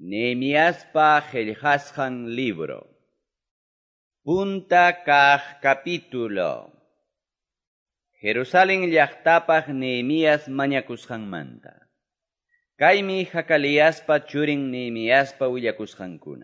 Nehemíaspa qillqasqan libro. Punta kaq capítulo. Jerusalén llaqtapaq Nehemías mañakusqanmanta. Kaymi Hakaliaspa churin Nehemíaspa willakusqankuna.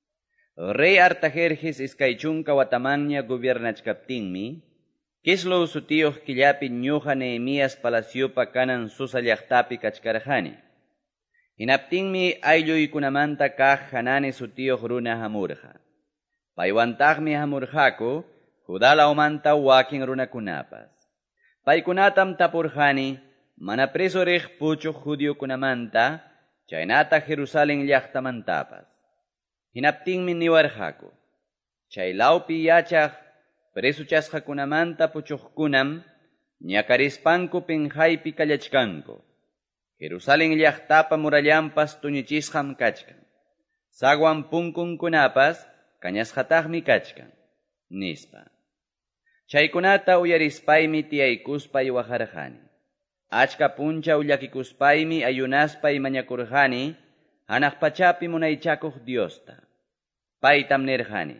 Rey Artajerjes iskaychunka watamanña gobiernachkaptinmi, Kislew sutiyuq killapi ñuqa Nehemías palaciopa kanan Susa llaqtapi kachkarqani. Hinaptinmi aylluykunamanta kaq Hanani sutiyuq runa hamurqa. Paywantaqmi hamurqaku Judalawmanta wakin runakunapas. Paykunatam tapurqani mana preso riq puchuq judiokunamanta, chaynata Jerusalén llaqtamantapas. Hinaptinmi niwarqaku, chaylawpi yachaq preso chasqakunamanta puchuqkunam ñakarispanku pinqaypi kallachkanku. Jerusalén llaqtapa murallampas tuñichisqam kachkan. Sagwan punkunkunapas kañasqataqmi kachkan, nispa. Chaykunata uyarispaymi tiyaykuspay waqarqani. Achka punchaw llakikuspaymi ayunaspay mañakurqani hanaq pachapi munaychakuq Diosta. Paytam nirqani,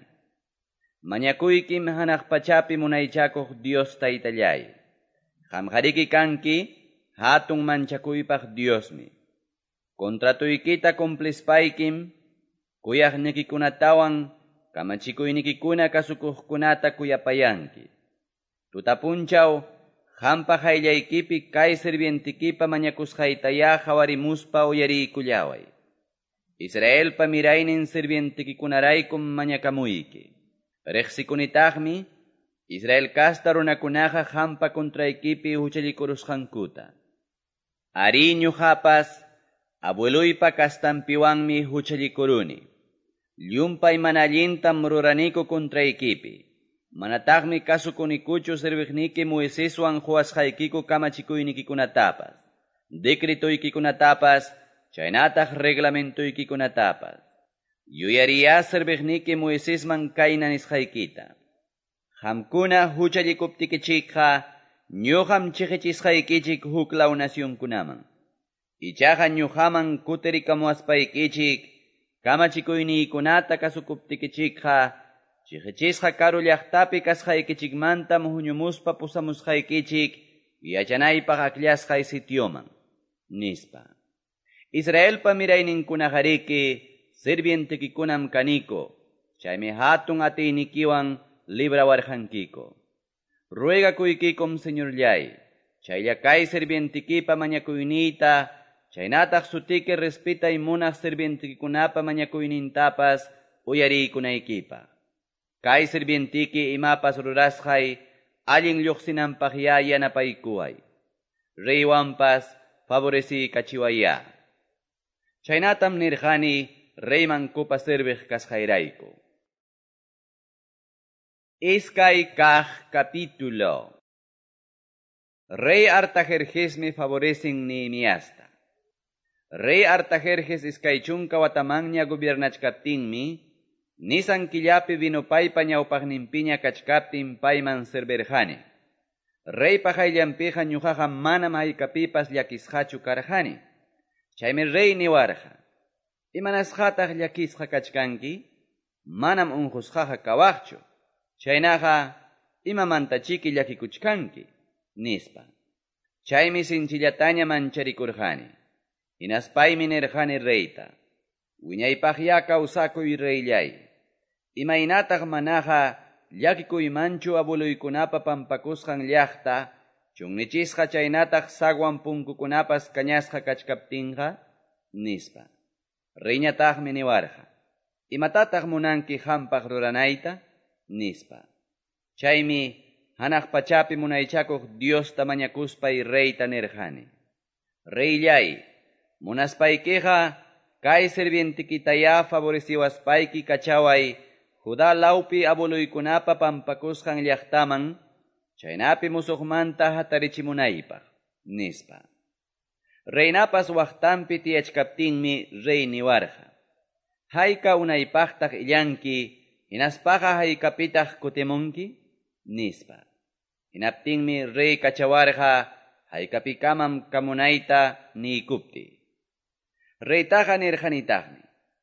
mañakuykim hanaq pachapi munaychakuq Dios taytallay. Qamqariki kanki hatun manchakuypaq Diosmi. Kontratuykita cumplispaykim kuyaqnikikunatawan kamachikuynikikuna kasukuqkunata kuyapayanki. Tutapunchaw qampaq ayllaykipi kay sirvientikipa mañakusqaytaya qhawarimuspa uyariykullaway. Israelpa miraynin sirvientikikunaraykum mañakamuyki. Riqsikunitaqmi Israel kasta runakunaqa qampa kontraykipi huchallikurusqankuta. Ari ñuqapas abueluypa kastanpiwanmi huchallikuruni. Llumpay mana allintam ruraniku kontraykipi. Manataqmi kasukunikuchu sirviqniki Moiseswan quwasqaykiku kamachikuynikikunatapas, decretuykikunatapas, chaynataq reglamentuykikunatapas. Yuyariya sirviqniki Moisesman kayna nisqaykita. Qamkuna huchallikuptikichikqa ñuqam chiqichisqaykichik huklaw nacionkunaman. Ichaqa ñuqaman kutirikamuwaspaykichik kamachikuyniykunata kasukuptikichikqa chiqichisqa karu llaqtapi kasqaykichikmantam huñumuspa pusamusqaykichik yachanaypaq aklasqay sitioman, nispa. Israelpa mirayninkunaqariki sirvientikikunam kaniko, chaymi hatun atiynikiwan librawarqankiko. Ruegakuykikum Señorllay, chaylla kay sirvientikipa mañakuyniyta, chaynataq sutiki respetay munaq sirvientikikunapa mañakuynintapas uyariykunaykipaq. Kay sirvientiki imapas rurasqay allin lluqsinanpaq yanapaykuway. Reywanpas favoreciykachivaya. Chaynatam nirqani reyman kupa sirviq kasqayrayku. Iskay kaq capítulo. Rey Artajerjesmi favorecen Nehemíasta. Rey Artajerjes iskaychunka watamanña gobiernachkaptinmi, nisan killapi vinupaypa ñawpaqninpiña kachkaptin payman servirqani. Reypa qayllanpiqa ñuqaqa manam haykapipas llakisqachu karqani. Chaymi rey niwarqa, imanasqataq llakisqa kachkanki? Manam unqusqaqa kawaqchu. Chaynaqa imamantachiki llakikuchkanki, nispa. Chaymi sinchillataña mancharikurqani. Hinaspaymi nirqani reyta, wiñaypaqya kawsakuy reyllay. Imaynataq manaqa llakikuymanchu abueluykunapa pampakusqan llaqta, chunnichisqa chaynataq sagwan punkukunapas kañasqa kachkaptinqa, nispa. Reyñataqmi niwarqa, imatataq munanki qampaq ruranayta, nispa. Chaymi hanaq pachapi munaychakuq Diosta mañakuspay reyta nirqani. Reyllay, munaspaykiqa kay sirvientikitaya favoreciwaspayki kachaway Judá lawpi abueluykunapa pampakusqan llaqtaman, chaynapi musuqmanta hatarichimunaypaq, nispa. Reynapas waqtanpi tiyachkaptinmi rey niwarqa, hayka unaypaqtaq illanki, hinaspaqa haykapitaq kutimunki, nispa. Hinaptinmi rey kachawarqa haykapikamam kamunayta niykupti. Reytaqa nirqanitaqmi,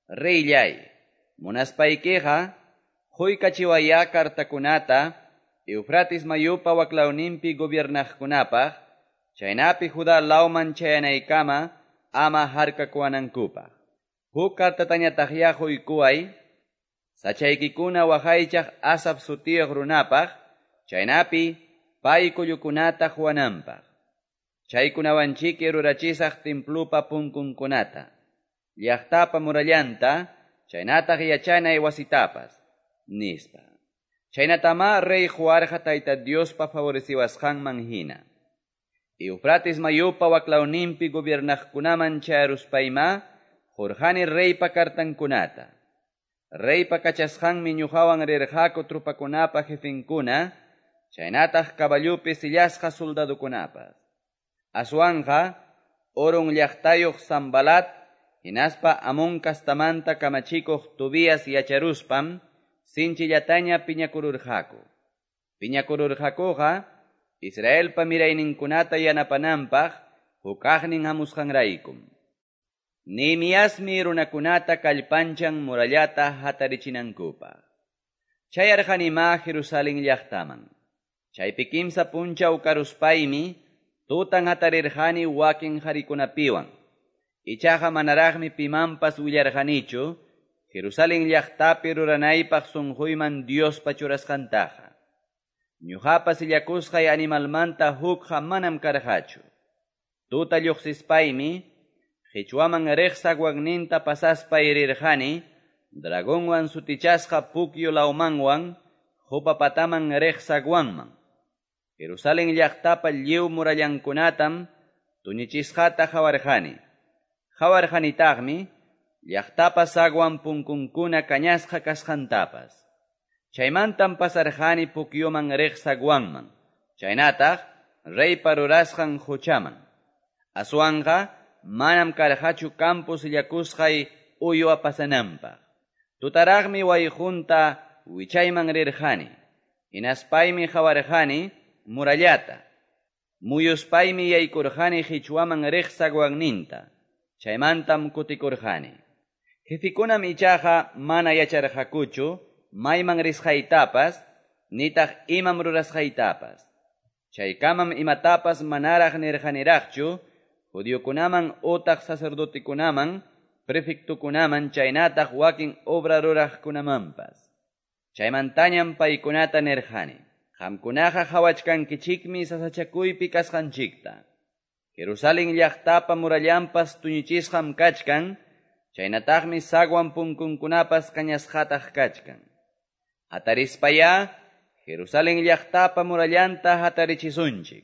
Reyllay, munaspaykiqa, huykachiwaya kartakunata, Eufrates mayupa waklawnimpi gobiernaqkunapaq, chaynapi Judá lawman chayanaykama ama harkakuanankupaq. Huk kartatañataqya huykuway, sachaykikuna waqaychaq Asaf sutiyuq runapaq, chaynapi pay kullukunata huwananpaq. Chaykunawanchiki rurachisaq templupa punkunkunata, llaqtapa murallanta, chaynataq yachanay wasitapas, nispa. Chaynatama rey Juarqa tayta Diospa favoreciwasqanman hina. Eufrates mayupa waklawnimpi gobiernaqkunaman chayaruspayma, Jorjani reypa kartankunata. Reypa kachasqanmi ñuqawan rirqaku trupakunapa jefinkuna, chaynataq caballupi sillasqa soldadukunapas. Aswanqa, orun llaqtayuq Sambalat, hinaspa Amon kastamanta kamachikuq Tobías yacharuspam, sinchillataña piñakururqaku. Piñakururqakuqa, Israelpa mirayninkunata yanapananpaq, hukaqnin hamusqanraykum. Nehemiasmi runakunata kallpanchan murallata hatarichinankupa. Chayarqanima Jerusalén llaqtaman. Chaypi kimsa punchaw karuspaymi, tutan hatarirqani wakin qarikunapiwan. Ichaqa manaraqmi pimanpas willarqanichu, Jerusalén llaqtapi ruranaypaq sunquyman Diospa churasqantaqa. Ñuqapa sillakusqay animalmanta hukqa manam karqachu. Tuta lluqsispaymi, Qichwaman riqsaq wagninta pasaspay rirqani, dragonwan sutichasqa pukyu lawmanwan, hupapataman riqsaq wanman. Jerusalén llaqtapa lliw murallankunatam tuñichisqata hawarqani. Hawarqanitaqmi, llaqtapa sagwan punkunkuna kañasqa kasqantapas. Chaymantam pasarqani pukyuman riqsaq wanman, chaynataq reypa rurasqan huchaman. Aswanqa, manam karqachu campus llakusqay uywa pasananpaq. Tutaraqmi wayjunta wichayman rirqani. Hinaspaymi hawarqani murallata. Muyuspaymi yaykurqani Qichwaman riqsaq wagninta. Chaymantam kutikurqani. Jefikunam ichaqa mana yacharqakuchu mayman risqaytapas, nitaq imam rurasqaytapas. Chaykamam imatapas manaraq nirqaniraqchu, judiokunaman utaq sacerdotikunaman, prefectukunaman chaynataq wakin obra ruraqkunamanpas. Chaymantañam paykunata nirqani. Qamkunaqa hawachkankichikmi sasachakuypi kasqanchikta. Jerusalén llaqtapa murallanpas tuñichisqam kachkan, chaynataqmi sagwan punkunkunapas kañasqataq kachkan. Hatarispaya, Jerusalén llaqtapa murallanta hatarichisunchik.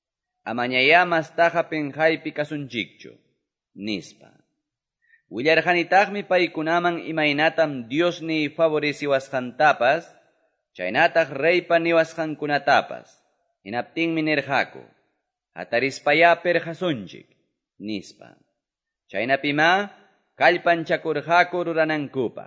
Amañaya mastaqa penjaypi kasunchikchu, nispa. Willarqanitaqmi paykunaman imaynatam Dios ni favoreciwasqantapas, chaynataq reypa niwasqankunatapas. Hinaptinmi nirqaku, hatarispaya perjasunchik, nispa. Chaynapima, kallpanchakurqaku ruranankupaq.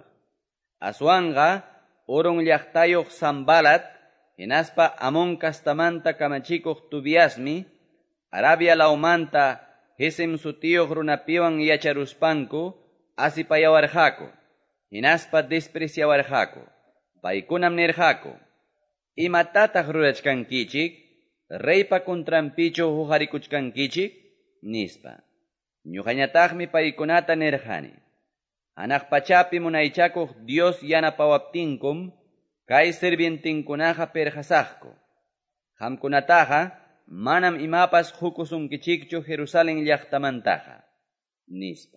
Aswanqa, orun llaqtayuq Sambalat, hinaspa Amon kastamanta kamachikuq Tobíasmi, Arabia lawmanta Gesem sutiyuq runapiwan yacharuspanku, asipayawarqaku, hinaspa despreciawarqaku. Paykunam nirqaku, imatataq rurachkankichik, reypa kontrampichu huqarikuchkankichik, nispa. Ñuqañataqmi paykunata nirqani. Hanaq pachapi munaychakuq Dios yanapawaptinkum, kay sirvientinkunaqa perjasaqku. Qamkunataqa manam imapas hukusunkichikchu Jerusalén llaqtamantaqa, nispa.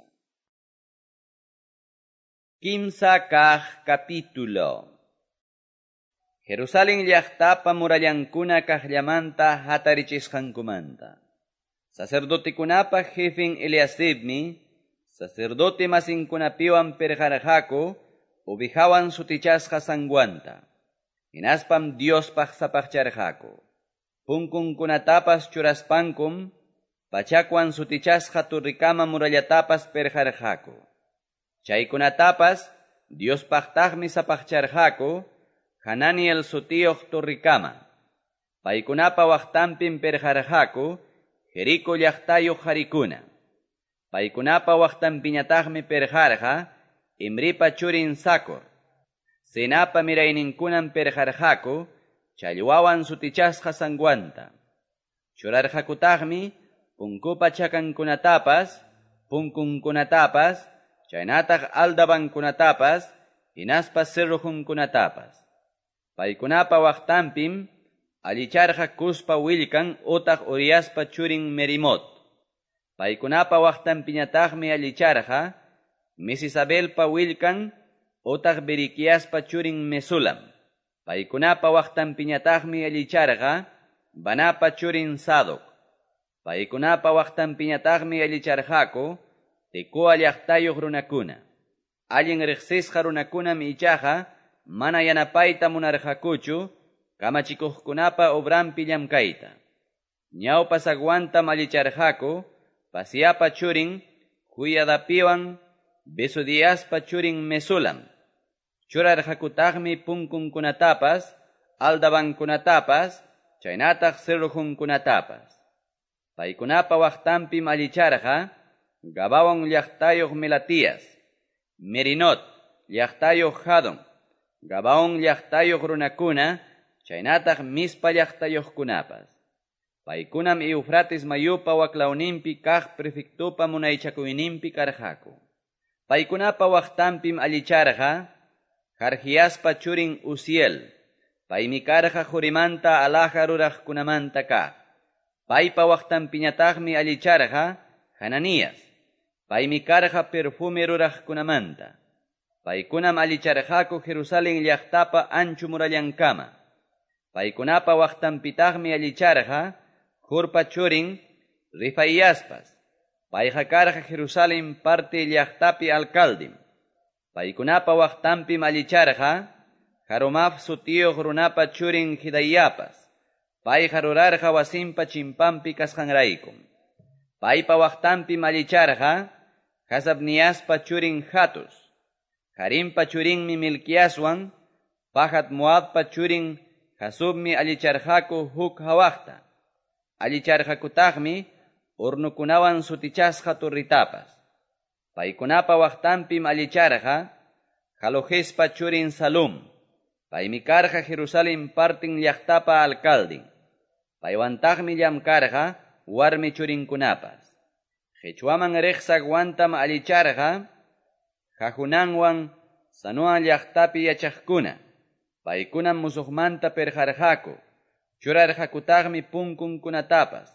Kimsa kaq capítulo. Jerusalén llaqtapa murallankuna kaqllamanta hatarichisqankumanta. Sacerdotikunapa jefin Eliasibmi, sacerdote masinkunapiwan perjarqaku, ubijawan sutichasqa sanguanta. Hinaspam Diospaq sapaqcharqaku. Punkunkunatapas churaspankum, pachakwan sutichasqa turrikama murallatapas perjarqaku. Chaykunatapas Diospaqtaqmi sapaqcharqaku, Hananiel sutiyuq turrikama. Paykunapa waqtanpin perjarqaku, Jericó llaqtayuq qarikuna. Paykunapa waqtanpiñataqmi perjarqa, Imripa churin Sakor. Sinapa mirayninkunan perjarqaku, challwawan sutichasqa sanguanta. Churarqakutaqmi punkupa chakankunatapas, punkunkunatapas, chaynataq aldabankunatapas, hinaspas cerrujunkunatapas. Paykunapa waqtanpim allicharqa Cuspa willkan utaq Uriaspa churin Merimot. Paykunapa waqtanpiñataqmi allicharqa Mesisabelpa willkan utaq Beriquiaspa churin Mesulam. Paykunapa waqtanpiñataqmi allicharqa Banapa churin Sadoc. Paykunapa waqtanpiñataqmi allicharqaku Tekoa llaqtayuq runakuna. Allin riqsisqa runakunam ichaqa mana yanapayta munarqakuchu kamachikuqkunapa obranpi llamkayta. Ñawpa sagwantam allicharqaku Pasiapa churin Huyadapiwan Besudiaspa churin Mesulam. Churarqakutaqmi punkunkunatapas, aldabankunatapas, chaynataq cerrujunkunatapas. Paykunapa waqtanpim allicharqa Gabaon llaqtayuq Melatias, Merinot llaqtayuq Jadon, Gabaon llaqtayuq runakuna, chaynataq Mispa llaqtayuqkunapas. Paykunam Eufrates mayupa waklawninpi kaq prefectupa munaychakuyninpi karqaku. Paykunapa waqtanpim allicharqa Jargiaspa churin Uziel. Paymi karqa Jorimanta alaja ruraqkunamanta kaq. Paypa waqtanpiñataqmi allicharqa Hananias. Paymi karqa perfume ruraqkunamanta. Paykunam allicharqaku Jerusalén llaqtapa anchu murallankama. Paykunapa waqtanpitaqmi allicharqa Jurpa churin Rifaiaspas. Payqa karqa Jerusalén parte llaqtapi alcaldim. Paykunapa waqtanpim allicharqa Jarumaf sutiyuq runapa churin Hidayapas. Payqa rurarqa wasinpa chimpampi kasqanraykum. Paypa waqtanpim allicharqa Hasabniaspa churin Hatus. Harimpa churinmi Milkiaswan, Pahat Moabpa churin Hasubmi allicharqaku huk hawaqta. Allicharqakutaqmi urnukunawan sutichasqa turritapas. Paykunapa waqtanpim allicharqa Jalojespa churin Salum. Paymi karqa Jerusalén partin llaqtapa alcaldin. Paywantaqmi llamkarqa warmi churinkunapas. Qhichwaman riqsaq wantam allicharqa Jajunanwan Sanoa llaqtapi yachaqkuna. Paykunam musuqmanta perjarqaku. Churarqakutaqmi punkunkunatapas,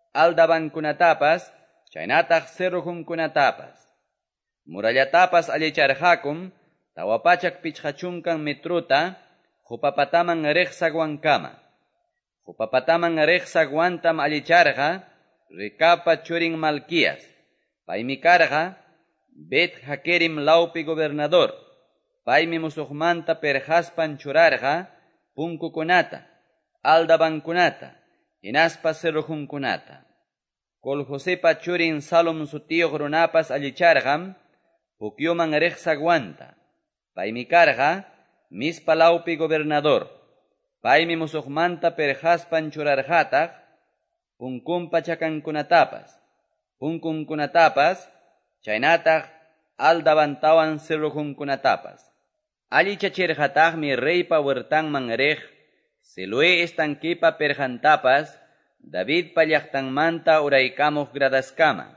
aldabankunatapas, chaynataq cerrujunkunatapas. Murallatapas allicharqakum tawapachak pichqachunkan metruta Jupapataman riqsaq wankama. Jupapataman riqsaq wantam allicharqa Rekapa churin Malquias. Paymi karqa Bet Hakerim laupi gobernador. Paymi musuqmanta perjaspan churarqa punkukunata, aldabankunata, hinaspa cerrujunkunata. Kol Josepa churin Salom sutiyuq runapas allicharqam pukyuman riqsaq wanta. Paymi karqa Mispa laupi gobernador. Paymi musuqmanta perjaspan churarqataq punkunpa chakankunatapas, punkunkunatapas, chaynataq aldabantawan cerrujunkunatapas. Allichachirqataqmi reypa huertanman riq Siloé estanquipa perjantapas Davidpa llaqtanmanta uraykamuq gradaskama.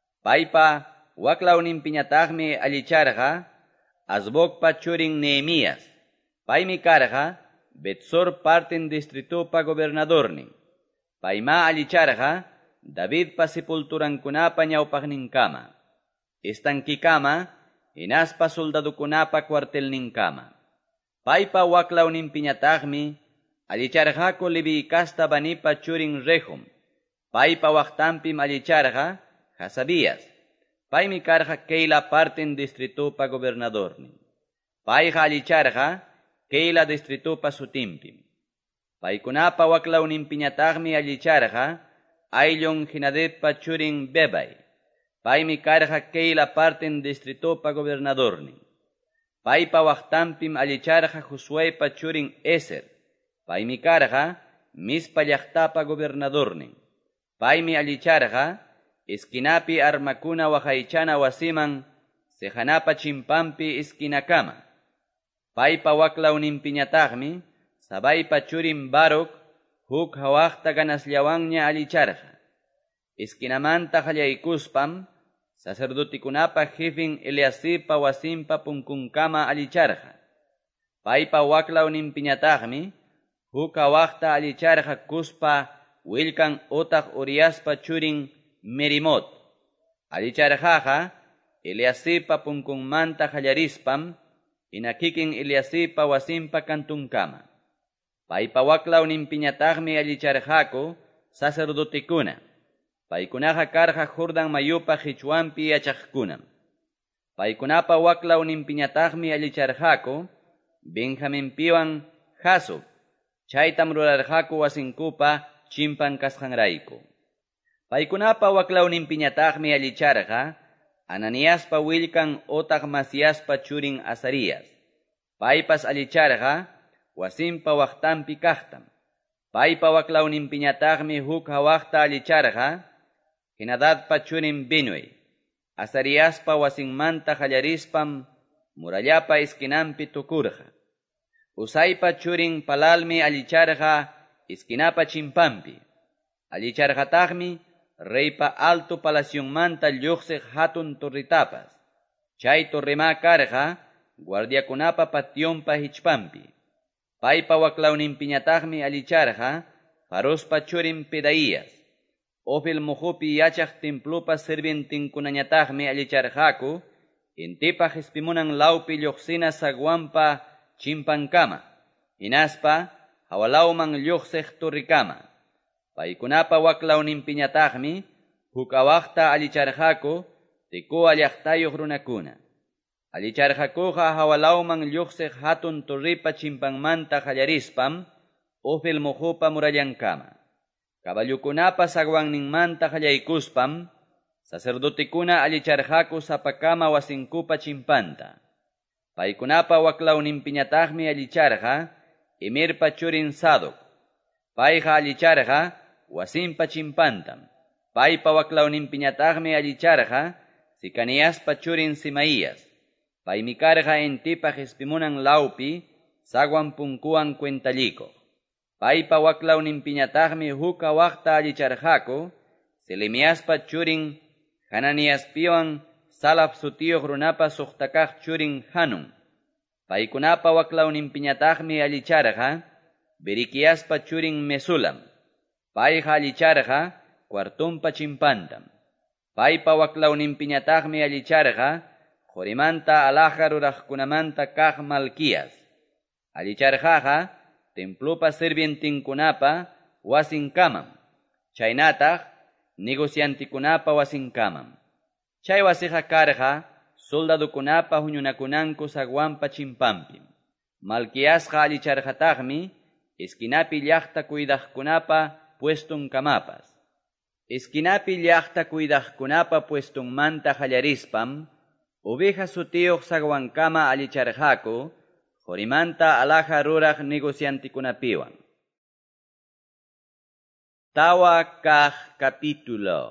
Paypa waklawninpiñataqmi allicharqa Azbokpa churin Nehemías. Paymi karqa Betsor partin distritupa gobernadornin. Payma allicharqa Davidpa sepulturankunapa ñawpaqninkama. Estanquikama hinaspa soldadukunapa cuartelninkama. Paypa waklawninpiñataqmi allicharqaku Levi kasta Banipa churin Rehum. Paypa waqtanpim allicharqa Hasabías. Paymi karqa Keila partin distritupa gobernadornin. Payqa allicharqa Keila distritupa sutinpim. Paykunapa waklawninpiñataqmi allicharqa Ayllon Hinadebpa churin Bebay. Paymi karqa Keila partin distritupa gobernadornin. Paypa waqtanpim allicharqa Josuepa churin Eser. Paymi karqa Mispa llaqtapa gobernadornin. Paymi allicharqa esquinapi armakuna waqaychana wasiman sehanapa chimpampi iskinakama. Paypa waklawninpiñataqmi sabaypa churin Baruc huk hawaqta ganasllawanña allicharqa. Iskinamanta qallaykuspam sacerdotikunapa jefin Eliasibpa wasinpa punkunkama allicharqa. Paypa waklawninpiñataqmi huk hawaqta allicharqa kuspa willkan utaq Uriaspa churin Merimot. Allicharqaqa Eliasibpa punkunmanta qallarispam inakikin Eliasibpa wasinpa kantunkama. Paypa waklawninpiñataqmi allicharqaku sacerdotikuna. Paykunaqa karqa Jordan mayupa Qichwanpi yachaqkunam. Paykunapa waklawninpiñataqmi allicharqaku Benjaminpiwan Jasub. Chaytam rurarqaku wasinkupa chimpan kasqanrayku. Paykunapa waklawninpiñataqmi allicharqa Ananiaspa willkan utaq Masiaspa churin Azarías. Paypas allicharqa wasinpa waqtanpi kaqtam. Paypa waklawninpiñataqmi huk hawaqta allicharqa Henadadpa churin Binui. Azaríaspa wasinmanta qallarispam murallapa iskinanpi tukurqa. Usaypa churin Palalmi allicharqa iskinapa chimpampi. Allicharqataqmi reypa alto palacionmanta lluqsiq hatun torritapas. Chay torrima karqa guardiakunapa pationpa hichpampi. Paypa waklawninpiñataqmi allicharqa Farospa churin Pedaías. Ofel muhupi yachaq templopa sirvientinkunañataqmi allicharqaku intipa hispimunan lawpi lluqsina sagwanpa chimpankama. Hinaspa hawalawman lluqsiq torrikama. Paykunapa waklawninpiñataqmi huk awaqta allicharqaku Tekoa llaqtayuq runakuna. Allicharqakuqa hawalawman lluqsiq hatun torripa chimpanmanta qallarispam Ofel muhupa murallankama. Caballukunapa sagwanninmanta qallaykuspam sacerdotikuna allicharqaku sapakama wasinkupa chimpanta. Paykunapa waklawninpiñataqmi allicharqa Emerpa churin Sadoc. Payqa allicharqa wasinpa chimpantam. Paypa waklawninpiñataqmi allicharqa Sicaniaspa churin Simaías. Paymi karqa intipa hispimunan lawpi sagwan punkuwan cuentalliko. Paypa waklawninpiñataqmi huk hawaqta allicharqaku Selemiaspa churin Hananiaspiwan Salaf sutiyuq runapa suqtakaq churin Hanun. Paykunapa waklawninpiñataqmi allicharqa Berikiaspa churin Mesulam. Payqa allicharqa Cuartumpa chimpantam. Paypa waklawninpiñataqmi allicharqa Jorimanta alaqa ruraqkunamanta kaq Malquías. Allicharqaqa templopa sirvientinkunapa wasinkamam. Chaynataq negociantikunapa wasinkamam. Chay wasiqa karqa soldadukunapa huñunakunanku sagwanpa chimpampi. Malquiasqa allicharqataqmi esquinapi llaqta cuidaqkunapa puestunkamapas. Esquinapi llaqta cuidaqkunapa puestunmanta qallarispam oveja sutiyuq sagwankama allicharqaku Jorimanta alaqa ruraq negociantikunapiwan. Tawa kaq capítulo.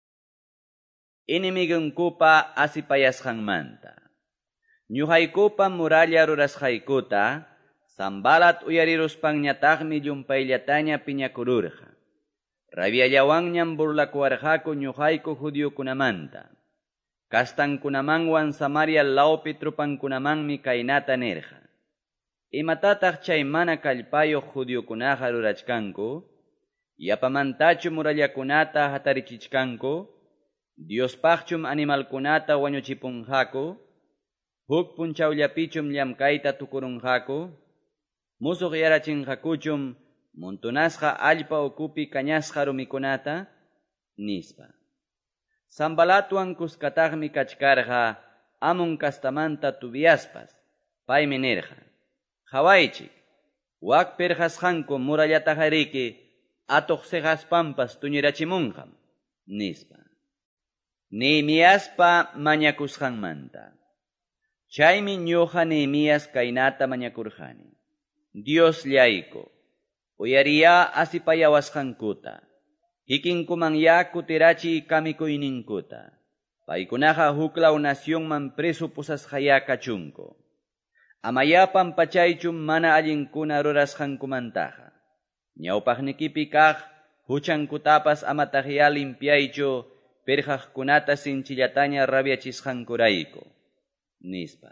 Inimigungkupa asipayasqanmanta. Ñuqaykupa muralla rurasqaykuta Sambalat uyariruspanñataqmi llumpayllataña piñakururqa. Rabiallawanñam burlakuwarqaku ñuqayku judiokunamanta. Kastankunamanwan Samaria lawpi trupankunamanmi kaynata nirqa. Imatataq chay mana kallpayuq judiokunaqa rurachkanku, yapamantachu murallakunata hatarichichkanku, Diospaqchum animalkunata wañuchipunqaku, huk punchawllapichum llamkayta tukurunqaku, musuq yarachinqakuchum montunasqa allpa ukupi kañasqa rumikunata, nispa. Sambalatuwan kuskataqmi kachkarqa Amun kastamanta Tobiaspas, paymi nirqa. Hawaychik, wak pirqasqanku murallataqariki atuq siqaspampas tuñirachimunqam, nispa. Nehemiaspa mañakusqanmanta. Chaymi ñuqa Nehemias kaynata mañakurqani. Dios llayko, uyariya asipayawasqankuta, hikinkuman ya kutirachi kamikuyninkuta. Paykunaqa huklaw nacionman preso pusasqaya kachunku. Amayapan pachaychu mana allinkuna rurasqankumantaqa. Ñawpaqnikipi kaq huchankutapas amataqya limpiaychu pirqaqkunata sinchillataña rabiachisqankurayku. Nispa.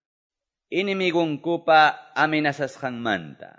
Inimigunkupa amenazasqanmanta.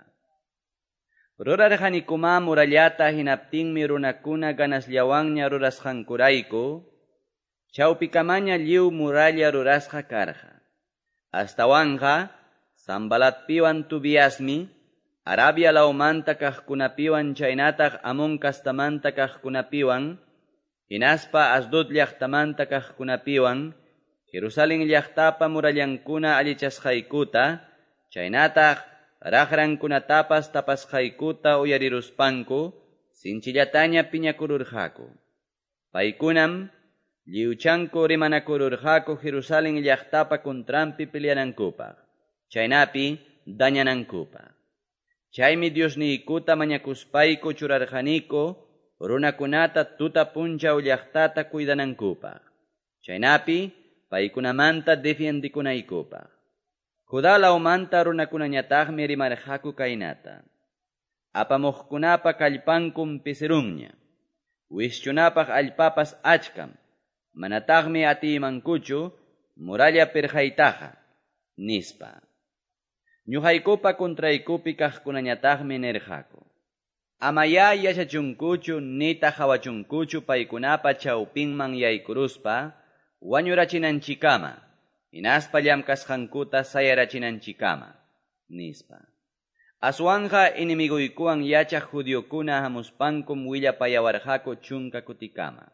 Rurarqanikuma murallata hinaptinmi runakuna ganasllawanña rurasqankurayku, chawpikamaña lliw muralla rurasqa karqa. Astawanqa, Sanbalatpiwan Tobiasmi, Arabia lawmanta kaqkunapiwan chaynataq Amon kastamanta kaqkunapiwan, hinaspa Asdod llaqtamanta kaqkunapiwan, Jerusalén llaqtapa murallankuna allichasqaykuta, chaynataq raqrankunatapas tapasqaykuta uyariruspanku, sinchillataña piñakururqaku. Paykunam lliwchanku rimanakururqaku Jerusalén llaqtapa kontranpi peleanankupaq, chaynapi dañanankupaq. Chaymi Diosniykuta mañakuspayku churarqaniku runakunata tuta punchaw llaqtata cuidanankupaq. Chaynapi paykunamanta defiendikunaykupaq. Judá lawmanta runakunañataqmi rimarqaku kaynata. Apamuqkunapa kallpankum pisirunña. Wischunapaq allpapas achkam. Manataqmi atimankuchu muralla pirqaytaqa, nispa. Ñuqaykupa kontraykupi kaqkunañataqmi nirqaku. Amaya yachachunkuchu nita hawachunkuchu paykunapa chawpinman yaykuruspa wañurachinanchikama, hinaspa llamkasqankuta sayarachinanchikama, nispa. Aswanqa inimiguykuwan yachaq judíokuna hamuspankum willapayawarqaku chunka kutikama.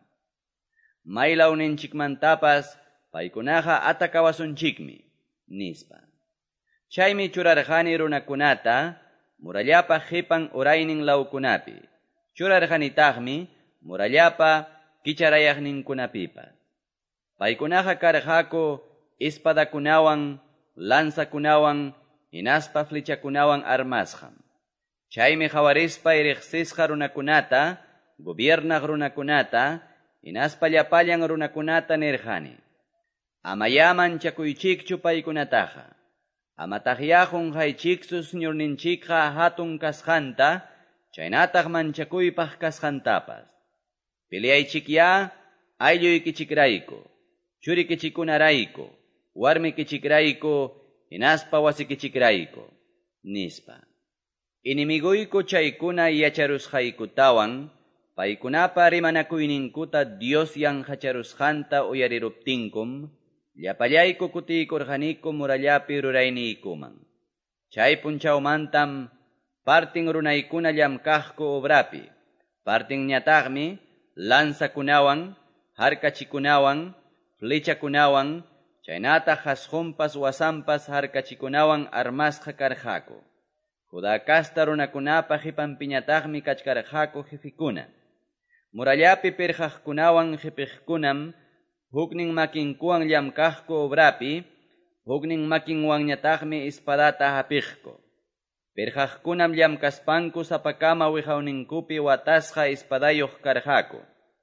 Maylawninchikmantapas paykunaqa atakawasunchikmi, nispa. Chaymi churarqani runakunata murallapa qipan uraynin lawkunapi. Churarqanitaqmi murallapa kicharayaqninkunapipas. Paykunaqa karqaku espadakunawan, lanzakunawan, hinaspa flechakunawan armasqam. Chaymi qawarispa riqsisqa runakunata, gobiernaq runakunata, hinaspa llapallan runakunata nirqani. Amayaman chakuychikchu paykunataqa. Amataqya qunqaychiksu Señorninchikqa hatun kasqanta, chaynataq manchakuypaq kasqantapas. Peleaychikya aylluykichikrayku, churikichikunarayku, warmikichikrayku, hinaspa wasikichikrayku, nispa. Inimiguyku chaykuna yacharusqaykutawan, paykunapa rimanakuyninkuta Dios yanqacharusqanta uyariruptinkum, llapallayku kutiykurqaniku murallapi rurayniykuman. Chay punchawmantam partin runaykuna llamkaqku obrapi, partinñataqmi lanzakunawan, harkachikunawan, flechakunawan, chaynataq hasqunpas wasanpas harkachikunawan armasqa karqaku. Judá kasta runakunapa qipanpiñataqmi kachkarqaku jefikuna. Murallapi pirqaqkunawan jepiqkunam huknin makinkuwan llamkaqku obrapi, huknin makinwanñataqmi espadata hapiqku. Pirqaqkunam llamkaspanku sapakama wiqawninkupi watasqa espadayuq karqaku.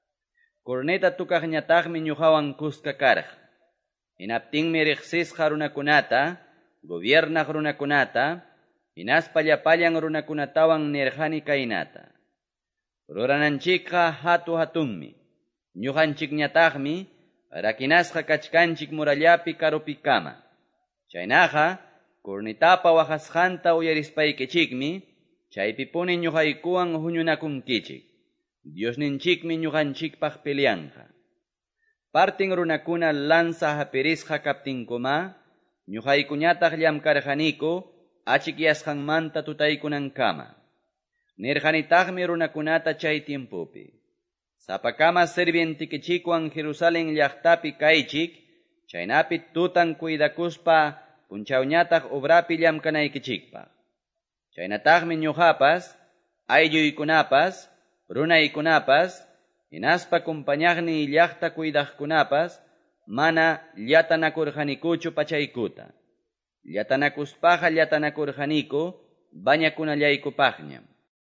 Corneta tukaqñataqmi ñuqawan kuska karqa. Hinaptinmi riqsisqa runakunata, gobiernaq runakunata, hinaspa llapallan runakunatawan nirqani kaynata. Rurananchikqa hatunmi. Ñuqanchikñataqmi rakinasqa kachkanchik murallapi karupikama. Chaynaqa, kurnitapa waqasqanta uyarispaykechikmi, chaypipuni ñuqaykuwan huñunakunkichik. Diosninchikmi ñuqanchikpaq peleanqa. Partin runakuna lanza hapirisqa kaptinkuma, ñuqaykuñataq llamkarqaniku, achikyasqanmanta tutaykunankama. Nirqanitaqmi runakunata chay tiempupi. Sapakama sirvientikichikwan Jerusalén llaqtapi kaychik, chaynapi tutan cuidakuspa punchawñataq obrapi llamkanaykichikpaq. Chaynataqmi ñuqapas, aylluykunapas, runaykunapas, hinaspa kumpañaqni llaqta cuidaqkunapas, mana llatanakurqanikuchu pachaykuta. Llatanakuspaqa llatanakurqaniku, bañakunallaykupaqñam.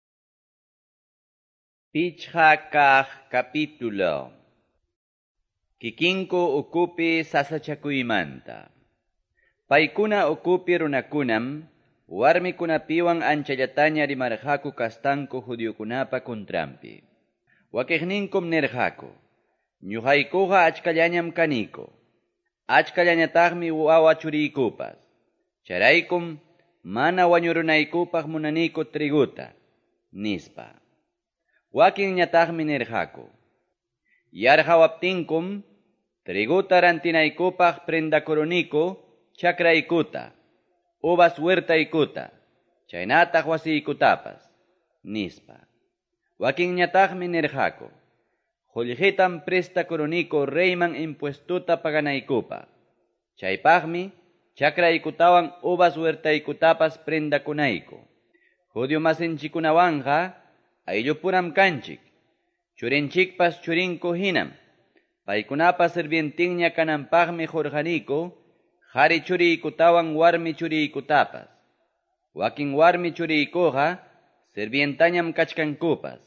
Pichqa kaq capítulo. Kikinku ukupi sasachakuymanta. Paykuna ukupi runakunam warmikunapiwan anchallataña rimarqaku kastanku judiokunapa kontrampi. Wakiqninkum nirqaku, ñuqaykuqa achkallañam kaniku. Achkallañataqmi wawa churiykupas. Charaykum mana wañurunaykupaq munaniku triguta, nispa. Wakinñataqmi nirqaku, yarqawaptinkum triguta rantinaykupaq prendakuruniku chakraykuta, uvas huertaykuta, chaynataq wasiykutapas, nispa. Wakinñataqmi nirqaku, qullqitam prestakuruniku reyman impuestuta paganaykupaq. Chaypaqmi chakraykutawan uvas huertaykutapas prendakunayku. Judio masinchikunawanqa ayllupuram kanchik. Churinchikpas churinku hinam. Paykunapas sirvientinña kananpaqmi jorqaniku, qhari churiykutawan warmi churiykutapas. Wakin warmi churiykuqa sirvientañam kachkankupas.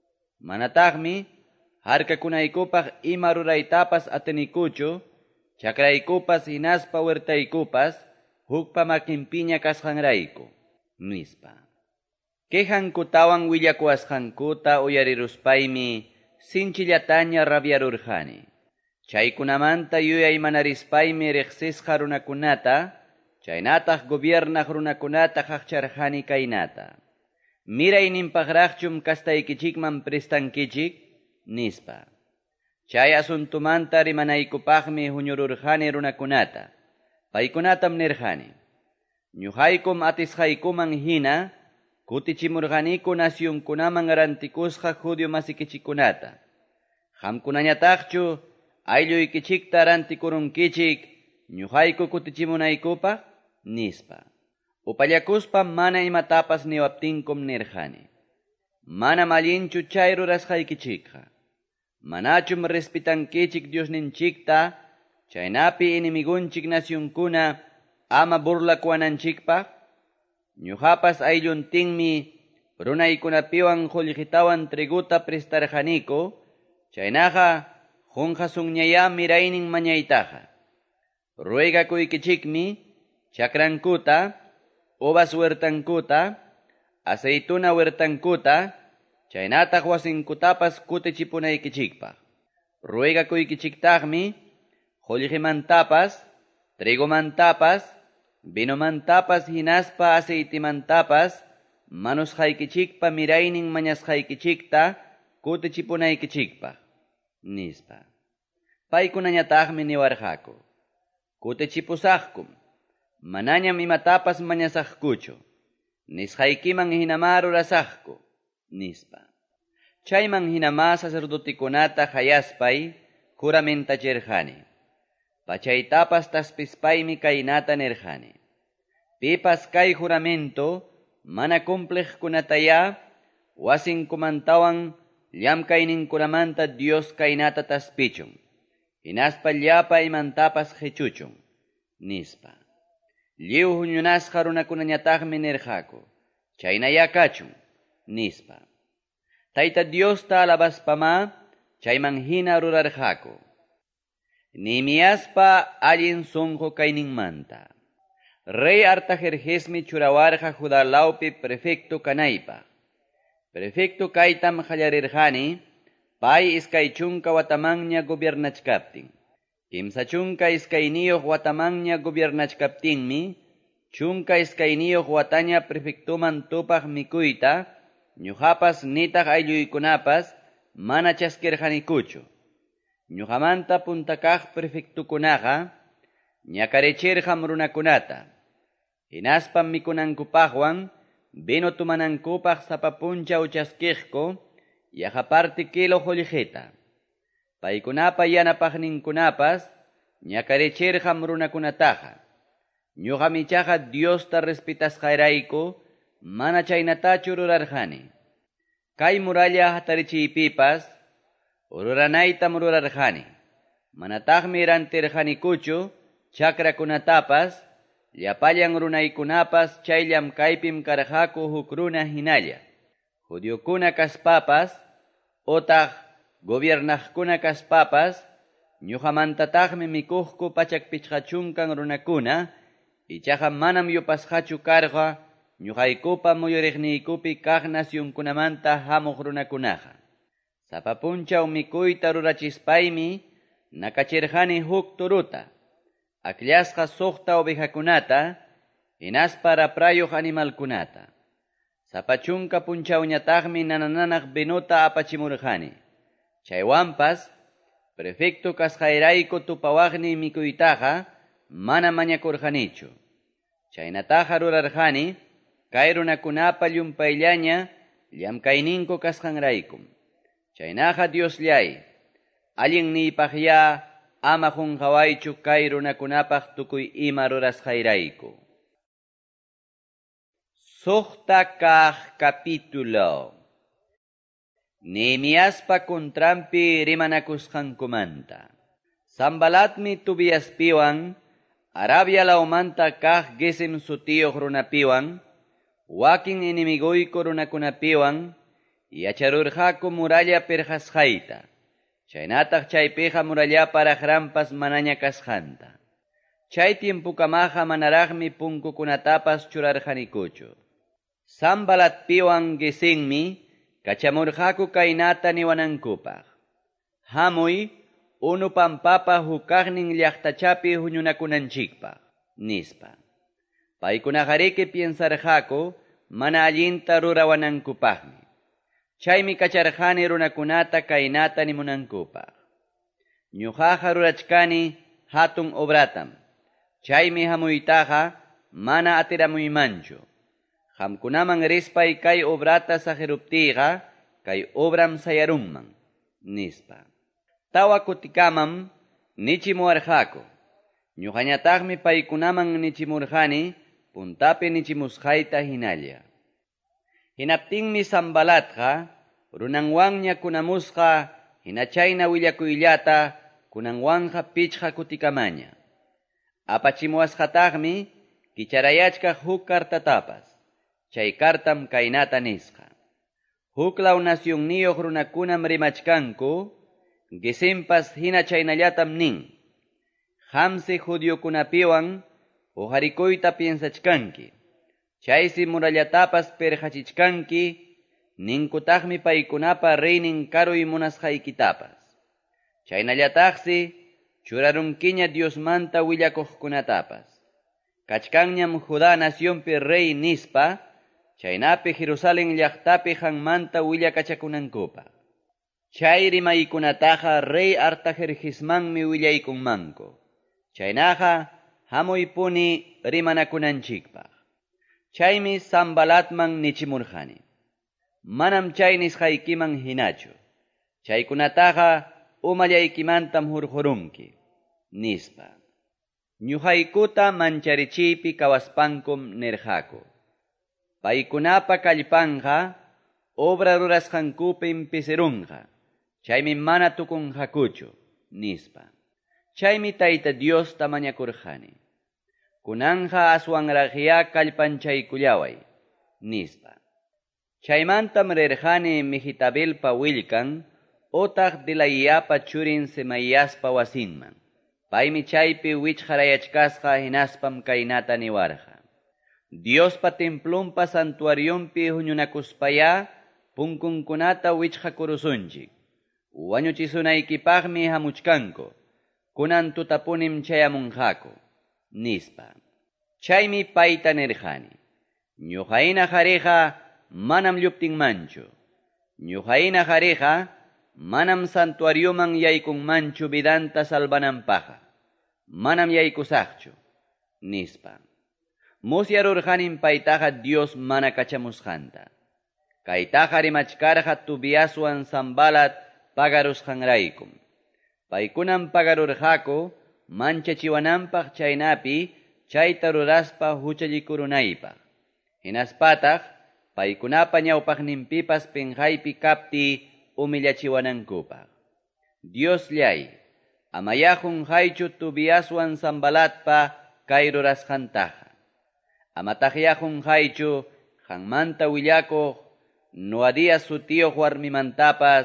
Manataqmi harkakunaykupaq ima ruraytapas atinikuchu, chakraykupas hinaspa huertaykupas hukpa makinpiña kasqanrayku, nispa. Quejankutawan willakuasqankuta uyariruspaymi sinchillataña rabiarurqani. Chaykunamanta yuyay manarispaymi riqsisqa runakunata, chaynataq gobiernaq runakunata qaqcharqani kaynata. Mirayninpaqraqchum kastaykichikman prestankichik, nispa. Chay asuntumanta rimanaykupaqmi huñururqani runakunata. Paykunatam nirqani, ñuqaykum atisqaykuman hina, kutichimurqaniku nasyunkunaman rantikusqa judio masikichikunata. Qamkunañataqchu aylluykichikta rantikurunkichik ñuqayku kutichimunaykupaq, nispa. Upallakuspa mana imatapas niwaptinkum nirqani, manam allinchu chay rurasqaykichikqa. Manachum respetankichik Diosninchikta, chaynapi inimigunchik nasyunkuna ama burlakuananchikpaq. Ñuqapas aylluntinmi runaykunapiwan qullqitawan triguta prestarqaniku, chaynaqa qunqasunñaya miraynin mañaytaqa. Ruegakuykichikmi chakrankuta, uvas huertankuta, aceituna huertankuta, chaynataq wasinkutapas kutichipunaykichikpaq. Ruegakuykichiktaqmi qullqimantapas, trigumantapas, vinomantapas hinaspa aceitimantapas manusqaykichikpa miraynin mañasqaykichikta kutichipunaykichikpaq, nispa. Paykunañataqmi niwarqaku, kutichipusaqkum, manañam imatapas mañasaqkuchu, nisqaykiman hinama rurasaqku, nispa. Chayman hinama sacerdotikunata hayaspay juramentachirqani. Pachaytapas taspispaymi kaynata nirqani, pipas kay juramento mana cumpliqkunataya wasinkumantawan llamkayninkunamanta Dios kaynata taspichun, hinaspa llapa imantapas qhichuchun, nispa. Lliw huñunasqa runakunañataqmi nirqaku, chaynaya kachun, nispa. Tayta Diosta alabaspama chayman hina rurarqaku. Nimiaspa allin sunqu kayninmanta. Rey Artajerjesmi churawarqa Judalawpi prefecto kanaypaq. Prefecto kaytam qallarirqani, pay iskay chunka watamanña gobiernachkaptin. Kimsa chunka iskayniyuq watamanña gobiernachkaptinmi, chunka iskayniyuq wataña prefectuman tupaq mikuyta, ñuqapas nitaq aylluykunapas mana chaskirqanikuchu. Ñuqamanta puntakaq prefectukunaqa ñakarichirqam runakunata. Hinaspam mikunankupaqwan vino tumanankupaq sapapuncha uchaskiqku yahaparti kilo qullqita. Paykunapa yanapaqninkunapas ñakarichirqam runakunataqa. Ñuqamichaqa Diosta respetasqayrayku mana chaynatachu rurarqani. Kay muralla hatarichiypipas ururanaytam rurarqani. Manataqmi rantirqanikuchu chakrakunatapas, llapallan runaykunapas chayllam kaypim karqaku huk runa hinalla. Judiokuna kaspapas, otaq gobiernaqkuna kaspapas, ñuqamantataqmi mikuqku pachak pichqachunkan runakuna, ichaqa manam yupasqachu karqa ñuqaykupa muyuriqniykupi kaq nasyunkunamanta hamuq runakunaqa. Sapapunchaw mikuyta rurachispaymi nakachirqani huk turuta, aklasqa suqta ovejakunata, hinaspa raprayuq animalkunata. Sapachunka punchawñataqmi nananaq binuta apachimurqani. Chaywanpas prefecto kasqayrayku tupawaqni mikuytaqa mana mañakurqanichu. Chaynataqa rurarqani kay runakunapa llumpayllaña llamkayninku kasqanraykum. Chaynaqa Diosllay, allin niypaqya ama qunqawaychu kay runakunapaq tukuy ima rurasqayrayku. Suqta kaq capítulo. Nehemiaspa contrampi rimanakusqankumanta. Sanbalatmi Tobiaspiwan, Arabia laumanta kaq Gesem sutiyuq runapiwan, wakin inimiguyku runakunapiwan, yacharurqaku muralla pirqasqayta. Chaynataq chaypiqa murallapa raqranpas manaña kasqanta. Chay tiempukamaqa manaraqmi punkukunatapas churarqanikuchu. Sanbalatpiwan Gesemmi kachamurqaku kaynata niwanankupaq. Hamuy unu pampapa hukaqnin llaqtachapi huñunakunanchikpaq, nispa. Paykunaqariki piensarqaku mana allinta rurawanankupaqmi. Chaymi kacharqani runakunata kaynata nimunankupaq. Ñuqaqa rurachkani hatun obratam. Chaymi hamuytaqa mana atiramuymanchu. Qamkunaman rispay kay obrata saqiruptiyqa kay obram sayarunman, nispa. Tawa kutikamam nichimuwarqaku. Ñuqañataqmi paykunaman nichimurqani puntapi nichimusqayta hinalla. Hinaptinmi Sanbalatqa runanwanña kunamusqa hina chayna willakuyllata kunanwanqa pichqa kutikamaña. Apachimuwasqataqmi kicharayachka huk kartatapas. Chay kartam kaynata nisqa. Huklaw nasyunniyuq runakunam rimachkanku, Gesempas hina chaynallatam nin. Qamsi judiokunapiwan uharikuyta piensachkanki. Chaysi murallatapas perqachichkanki, ninkutaqmi paykunapa reynin karuy munasqaykitapas. Chaynallataqsi churarunkiña Diosmanta willakuqkunatapas. Kachkanñam Judá nacionpi rey nispa, chaynapi Jerusalén llaqtapi hanmanta willakachakunankupaq. Chay rimaykunataqa rey Artajerjesmanmi willaykunmanku. Chaynaqa hamuypuni rimanakunanchikpaq. Chaymi Sanbalatman nichimurqani. Manam chay nisqaykiman hinachu. Chaykunataqa umallaykimantam hurqurunki, nispa. Ñuqaykuta mancharichiypi kawaspankum nirqaku. Paykunapa kallpanqa obra rurasqankupim pisirunqa. Chaymi mana tukunqakuchu, nispa. Chaymi Tayta Diosta mañakurqani. Kunanqa aswanraqya kallpanchaykullaway, nispa. Chaymantam rirqani Mehetabelpa willkan, otaq Delaiyapa churin Semaiyaspa wasinman. Paymi chaypi wichqarayachkasqa hinaspam kaynata niwarqa. Diospa templumpa santuariumpi huñunakuspaya punkunkunata wichqakurusunchik. Wañuchisunaykipaqmi hamuchkanku. Kunan tutapunim chayamunqaku, nispa. Chaymi payta nirqani. Ñuqayna qariqa manam lluptinmanchu. Ñuqayna qariqa manam santuarioman yaykunmanchu vidanta salvananpaqa. Manam yaykusaqchu, nispa. Musyarurqanin paytaqa Dios mana kachamusqanta. Kaytaqa rimachkarqa Tobiaswan Sanbalat pagarusqanraykum. Paykunam pagarurqaku manchachiwananpaq chaynapi chayta ruraspa huchallikurunaypaq. Hinaspataq paykunapa ñawpaqninpipas penqaypi kapti umillachiwanankupaq. Diosllay, amaya qunqaychu Tobiaswan Sanbalatpa kay rurasqantaqa. Amataqya qunqaychu qanmanta willakuq Noadia sutiyuq warmimantapas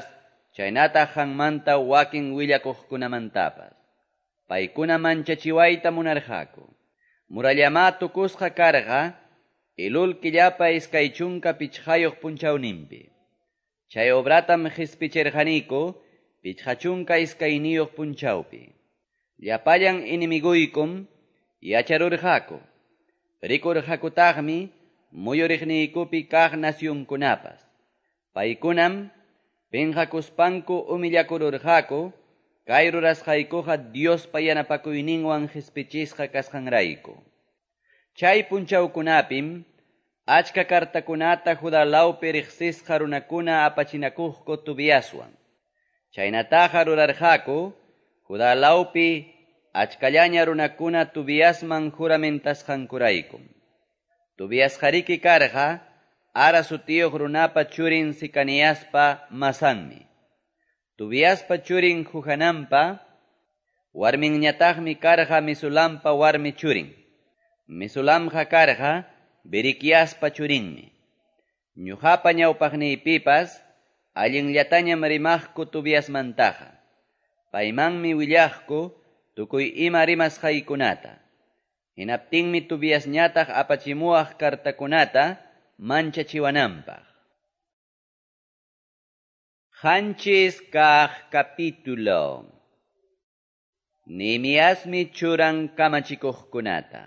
chaynata hanmanta wakin willakuqkunamantapas. Paykuna manchachiwayta munarqaku. Murallama tukusqa karqa, ilul killapa iskay chunka pichqayuq punchawninpi. Chay obratam hispichirqaniku, pichqa chunka iskayniyuq punchawpi. Llapallan inimiguykum, yacharurqaku. Rikurqakutaqmi, muyuriqniykupi kaq nasyunkunapas. Paykunam, pinqakuspanku umillakururqaku, kay rurasqaykuqa Diospa yanapakuyninwan hispichisqa kasqanrayku. Chay punchawkunapim, achka kartakunata Judalawpi riqsisqa runakuna apachinakuqku Tobiaswan. Chaynataqa rurarqaku, Judalawpi achkallaña runakuna Tobiasman juramentasqankuraykum. Tobias qariki karqa, Ara sutiyuq runapa churin Sikaniaspa masanmi. Tobiaspa churin Juhananpa, warminñataqmi karqa Mesulampa warmi churin. Mesulamqa karqa Berequiaspa churinmi. Ñuqapa ñawpaqniypipas, allinllatañam rimaqku Tobiasmantaqa. Paymanmi willaqku tukuy ima rimasqaykunata. Hinaptinmi Tobiasñataq apachimuwaq kartakunata manchachiwananpaq. Qanchis kaq capítulo. Nehemiasmi churan kamachikuqkunata.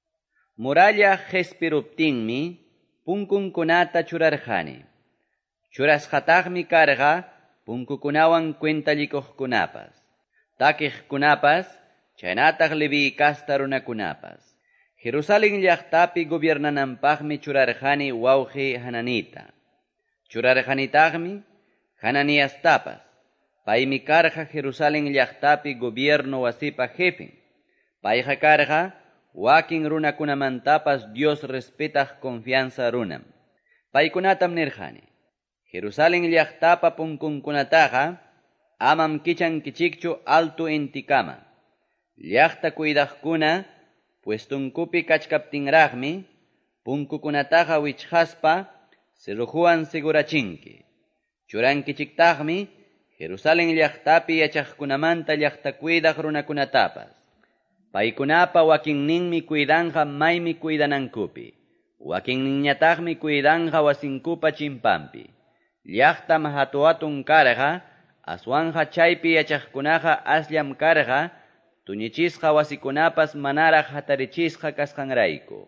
Muralla qespiruptinmi punkunkunata churarqani. Churasqataqmi karqa punkukunawan cuentalikuqkunapas. Takiqkunapas, chaynataq Leví kasta runakunapas. Jerusalén llaqtapi gobiernananpaqmi churarqani wawqi Hananita. Churarqanitaqmi Hananiastapas. Paymi karqa Jerusalén llaqtapi gobierno wasipa jefe. Payqa karqa wakin runakunamantapas Dios respetaq confianza runam. Paykunatam nirqani. Jerusalén llaqtapa punkunkunataqa amam kichankichikchu alto intikama. Llaqta cuidaqkuna puestunkupi kachkaptinraqmi punkukunataqa wichqaspa sirujuwan segurachinki. Churankichiktaqmi Jerusalén llaqtapi yachaqkunamanta llaqta cuidaq runakunatapas. Paykunapa wakinninmi cuidanqa maymi cuidanankupi. Wakinninñataqmi cuidanqa wasinkupa chimpampi. Llaqtam hatuatun karqa, aswanja chaypi yachaqkunaqa aslam karqa, tuñichisqa wasikunapas manaraq hatarichisqa kasqanrayku.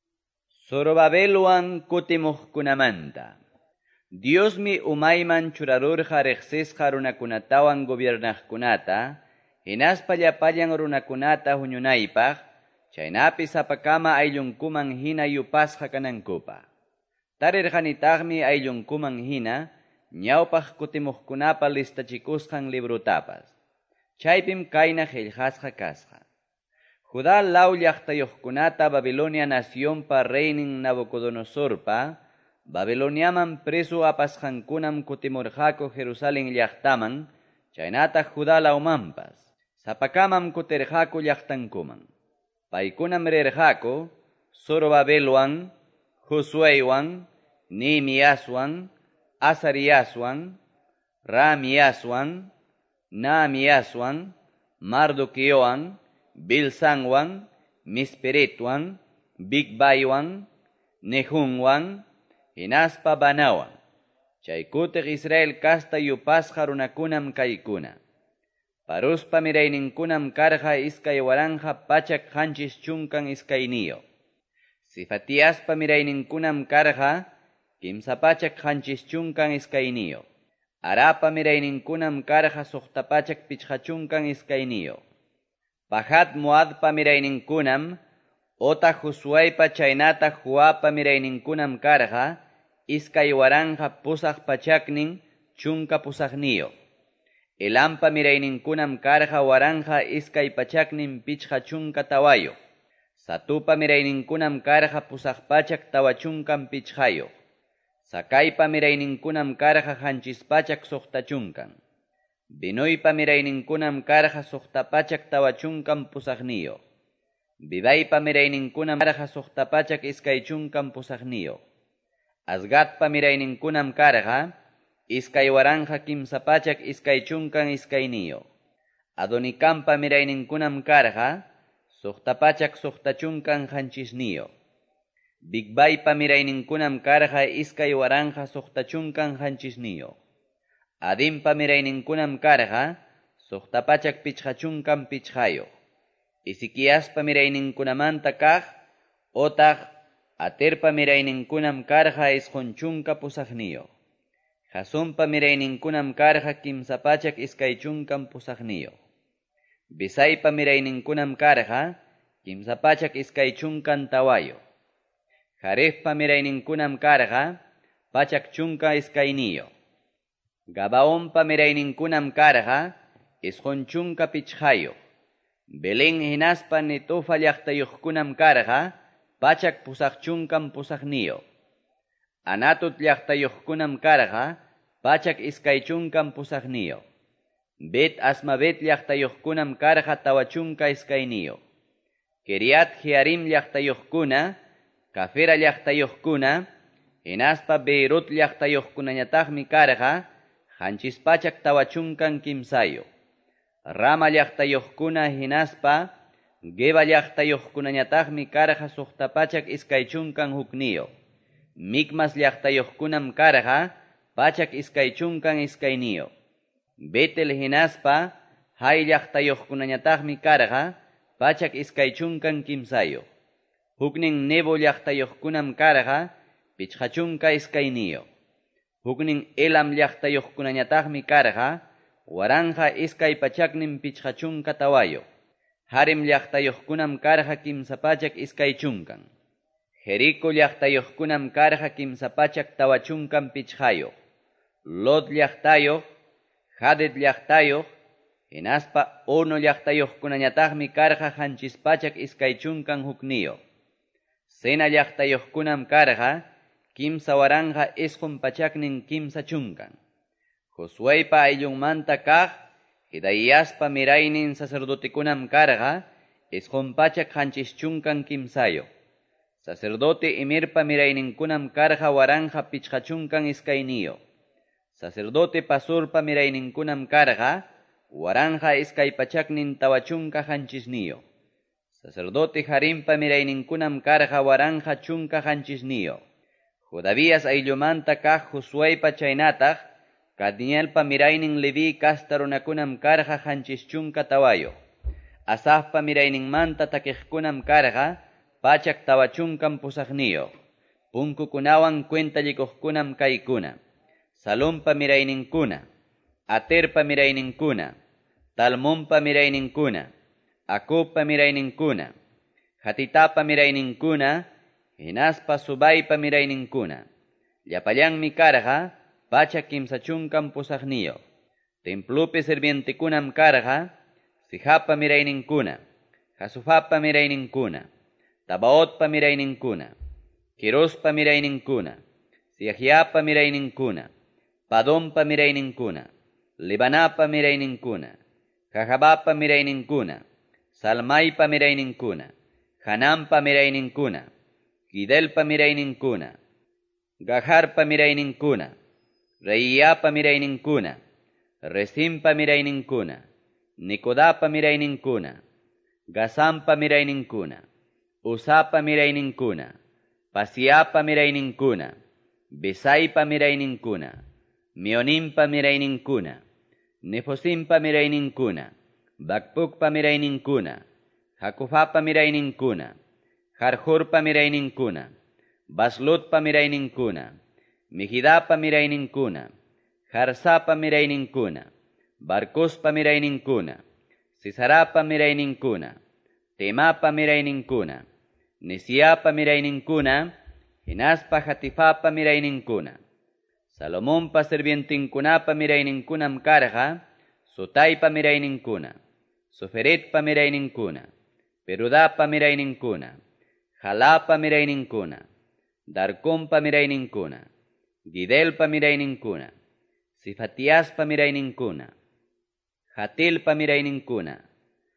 Zorobabelwan kutimuqkunamanta. Diosmi umayman churarurqa riqsisqa runakunatawan gobiernaqkunata, hinaspa llapallan runakunata huñunaypaq, chaynapi sapakama ayllunkuman hina yupasqa kanankupaq. Tarirqanitaqmi ayllunkuman hina, ñawpaq kutimuqkunapa listachikusqan librutapas. Chaypim kayna qillqasqa kasqa. Judá law llaqtayuqkunata Babilonia nacionpa reynin Nabucodonosorpa, Babiloniaman preso apasqankunam kutimurqaku Jerusalén llaqtaman, chaynataq Judá lawmanpas. Sapakamam kutirqaku llaqtankuman. Paykunam rirqaku Zorobabelwan, Josuewan, Nehemiaswan, Azariaswan, Ramiaswan, Naamiaswan, Mardoqueowan, Bilsanwan, Misperetwan, Bigbaywan, Nehumwan, hinaspa Banawan. Chaykutaq Israel kasta yupasqa runakunam kaykuna. Paruspa mirayninkunam karqa iskay waranja pachak qanchis chunkan iskayniyo. Sifatiaspa mirayninkunam karqa kimsa pachak qanchis chunkan iskayniyo. Arapa mirayninkunam karqa suqta pachak pichqa chunkan iskayniyo. Pahat Moabpa mirayninkunam ota Josuaypa chaynata Joapa mirayninkunam karqa iskay waranja pusaq pachaknin chunka pusaqniyo. Elampa mirayninkunam karqa waranja iskay pachaknin pichqa chunka tawayo. Satupa mirayninkunam karqa pusaq pachak tawa chunkan pichqayo. Sakaypa mirayninkunam karqa qanchis pachak suqta chunkan. Binuypa mirayninkunam karqa suqta pachak tawa chunkan pusaqniyo. Bidaypa mirayninkunam karqa suqta pachak iskay chunkan pusaqniyo. Asgatpa mirayninkunam karqa iskay waranja kimsapachak iskay chunkan iskayniyo. Adonikampa mirayninkunam karqa, suqtapachak suqtachunkan hanchisniyo. Bigbaypa mirayninkunam karqa iskay waranja suqtachunkan hanchisniyo. Adimpa mirayninkunam karqa, suqtapachak pichhachunkan pichhayo. Isikiaspa mirayninkunamanta kaq, otaq aterpa mirayninkunam karqa isqunchunka pusaqniyo. Jasumpa mirayninkunam karqa kimsapachak iskaychunkan pusaqniyo. Bisaypa mirayninkunam karqa kimsapachak iskaychunkan tawayo. Jarefpa mirayninkunam karqa pachak chunka iskayniyo. Gabaonpa mirayninkunam karqa isqunchunka pichhayo. Belén hinaspa Netofa llaqtayuqkunam karqa pachak pusaqchunkan pusaqniyo. Anatut llaqtayuqkunam karqa pachak iskaychunkan pusaqniyo. Bet Asmavet llaqtayuqkunam karqa tawachunka iskayniyo. Kiriat Jearim llaqtayuqkuna, Kafera llaqtayuqkuna, hinaspa Beerot llaqtayuqkunañataqmi karqa hanchispachak tawachunkan kimsayo. Rama llaqtayuqkuna hinaspa Geba llaqtayuqkunañataqmi karqa suqtapachak iskaychunkan hukniyo. Mikmas llaqtayuqkunam karqa pachak iskaychunkan iskayniyo. Betel hinaspa Hay llaqtayuqkunañataqmi karqa pachak iskaychunkan kimsayo. Huknin Nebo llaqtayuqkunam karqa pichhachunka iskayniyo. Huknin Elam llaqtayuqkunañataqmi karqa waranja iskay pachaknin pichhachunka tawayo. Harim llaqtayuqkunam karqa kimsapachak iskaychunkan. Jeriko llaqtayuqkunam karqa kimsapachak tawachunkan pichhayo. Lot llaqtayuq, Hadid llaqtayuq, hinaspa Ono llaqtayuqkunañataqmi karqa hanchispachak iskaychunkan hukniyo. Sena llaqtayuqkunam karqa kimsa waranja isqun pachaknin kimsa chunkan. Josuaypa ayllunmanta kaq, Hidayaspa miraynin sacerdotekunam karqa isqun pachak hanchischunkan kimsayo. Sacerdote Imerpa mirayninkunam karqa waranja pichhachunkan iskayniyo. Sacerdote Pasurpa mirayninkunam karqa waranja iskay pachaknin tawachunka hanchisniyo. Sacerdote Harimpa mirayninkunam karqa waranja chunka hanchisniyo. Jodavías ayllumanta kaq Josuaypa chaynataq, Kadnielpa miraynin Levi kasta runakunam karqa hanchischunka tawayo. Asafpa mirayninmanta takiqkunam karqa pachak tawachunkan pusaqniyo. Punkukunawan cuentalikuqkunam kaykuna. Salompa mirayninkuna, Aterpa mirayninkuna, Talmonpa mirayninkuna, Akubpa mirayninkuna, Hatitapa mirayninkuna, hinaspa Subaypa mirayninkuna. Llapallanmi karqa pachak kimsachunkan pusaqniyo. Templopi sirvientekunam karqa Sijapa mirayninkuna, Jasufapa mirayninkuna, Tabaotpa mirayninkuna, Kirospa mirayninkuna, Siahiapa mirayninkuna, Padompa mirayninkuna, Libanapa mirayninkuna, Jajabapa mirayninkuna, Salmaypa mirayninkuna, Hanampa mirayninkuna, Gidelpa mirayninkuna, Gaharpa mirayninkuna, Reiyapa mirayninkuna, Resimpa mirayninkuna, Nikodapa mirayninkuna, Gasampa mirayninkuna, Usapa mirayninkuna, Pasiapa mirayninkuna, Besaypa mirayninkuna, Mionimpa mirayninkuna, Nefosimpa mirayninkuna, Bakpukpa mirayninkuna, Hakufapa mirayninkuna, Harjurpa mirayninkuna, Baslutpa mirayninkuna, Mihidapa mirayninkuna, Harsapa mirayninkuna, Barcospa mirayninkuna, Sisarapa mirayninkuna, Temapa mirayninkuna, Nesiapa mirayninkuna, hinaspa Hatifapa mirayninkuna. Salomonpa sirvientinkunapa mirayninkunam karqa Sutaypa mirayninkuna, Soferetpa mirayninkuna, Perudapa mirayninkuna, Jalapa mirayninkuna, Darconpa mirayninkuna, Gidelpa mirayninkuna, Sifatiaspa mirayninkuna, Hatilpa mirayninkuna,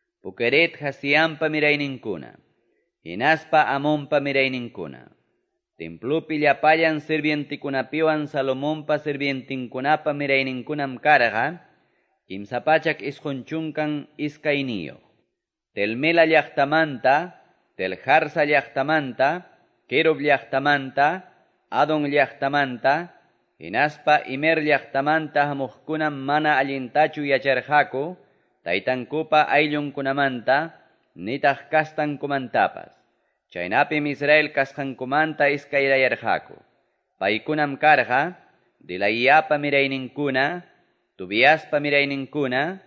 Pukeret Hasiampa mirayninkuna, hinaspa Amonpa mirayninkuna. Templupi llapayan sirvientikunapiwan Salomonpa sirvientinkunapa mirayninkunam karqa, kimsapachak isqunchunkan iskayniyo. Telmela llaqtamanta, Teljarsa llaqtamanta, Querob llaqtamanta, Adon llaqtamanta, hinaspa Imer llaqtamanta hamuqkunam mana allintachu yacharqaku, taytankupa ayllunkunamanta, nitaq kastankumantapas. Chaynapim Israel kasqankumanta iskayrayarqaku. Paykunam karqa, Dilaiyapa mirayninkuna, Tobiaspa mirayninkuna,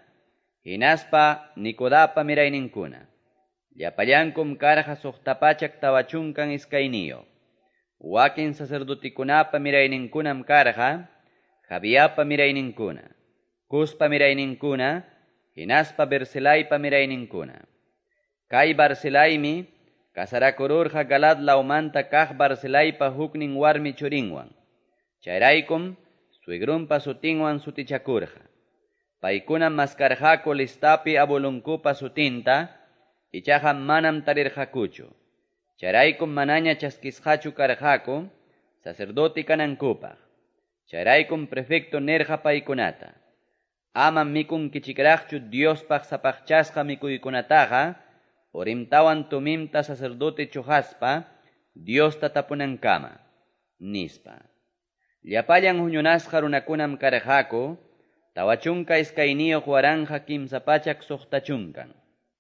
hinaspa Nicodapa mirayninkuna. Llapallankum karqa suqtapachak tawachunkan iskayniyo. Wakin sacerdotikunapa mirayninkunam karqa, Jabiapa mirayninkuna, Cuspa mirayninkuna, hinaspa Bercelaypa mirayninkuna. Kay Barcelaymi kasarakururqa Galad laumanta kaq Barcelaypa huknin warmi churinwan. Chayraykum suegrunpa sutinwan sutichakurqa. Paykunam maskarqaku listapi abulunkupa sutinta, ichaqa manam tarirqakuchu. Chayraykum manaña chaskisqachu karqaku, sacerdote kanankupaq. Chayraykum prefecto nerqa paykunata. Ama mikun kichikraqchu Diospaq sapaqchasqa mikuykunataqa, Orimtawan tumimta sacerdote chuhaspa, Diosta tapunankama, nispa. Llapallan huñunasqa runakunam karqaku, tawachunka iskayniyuq waranja kimsapachak suqtachunkan.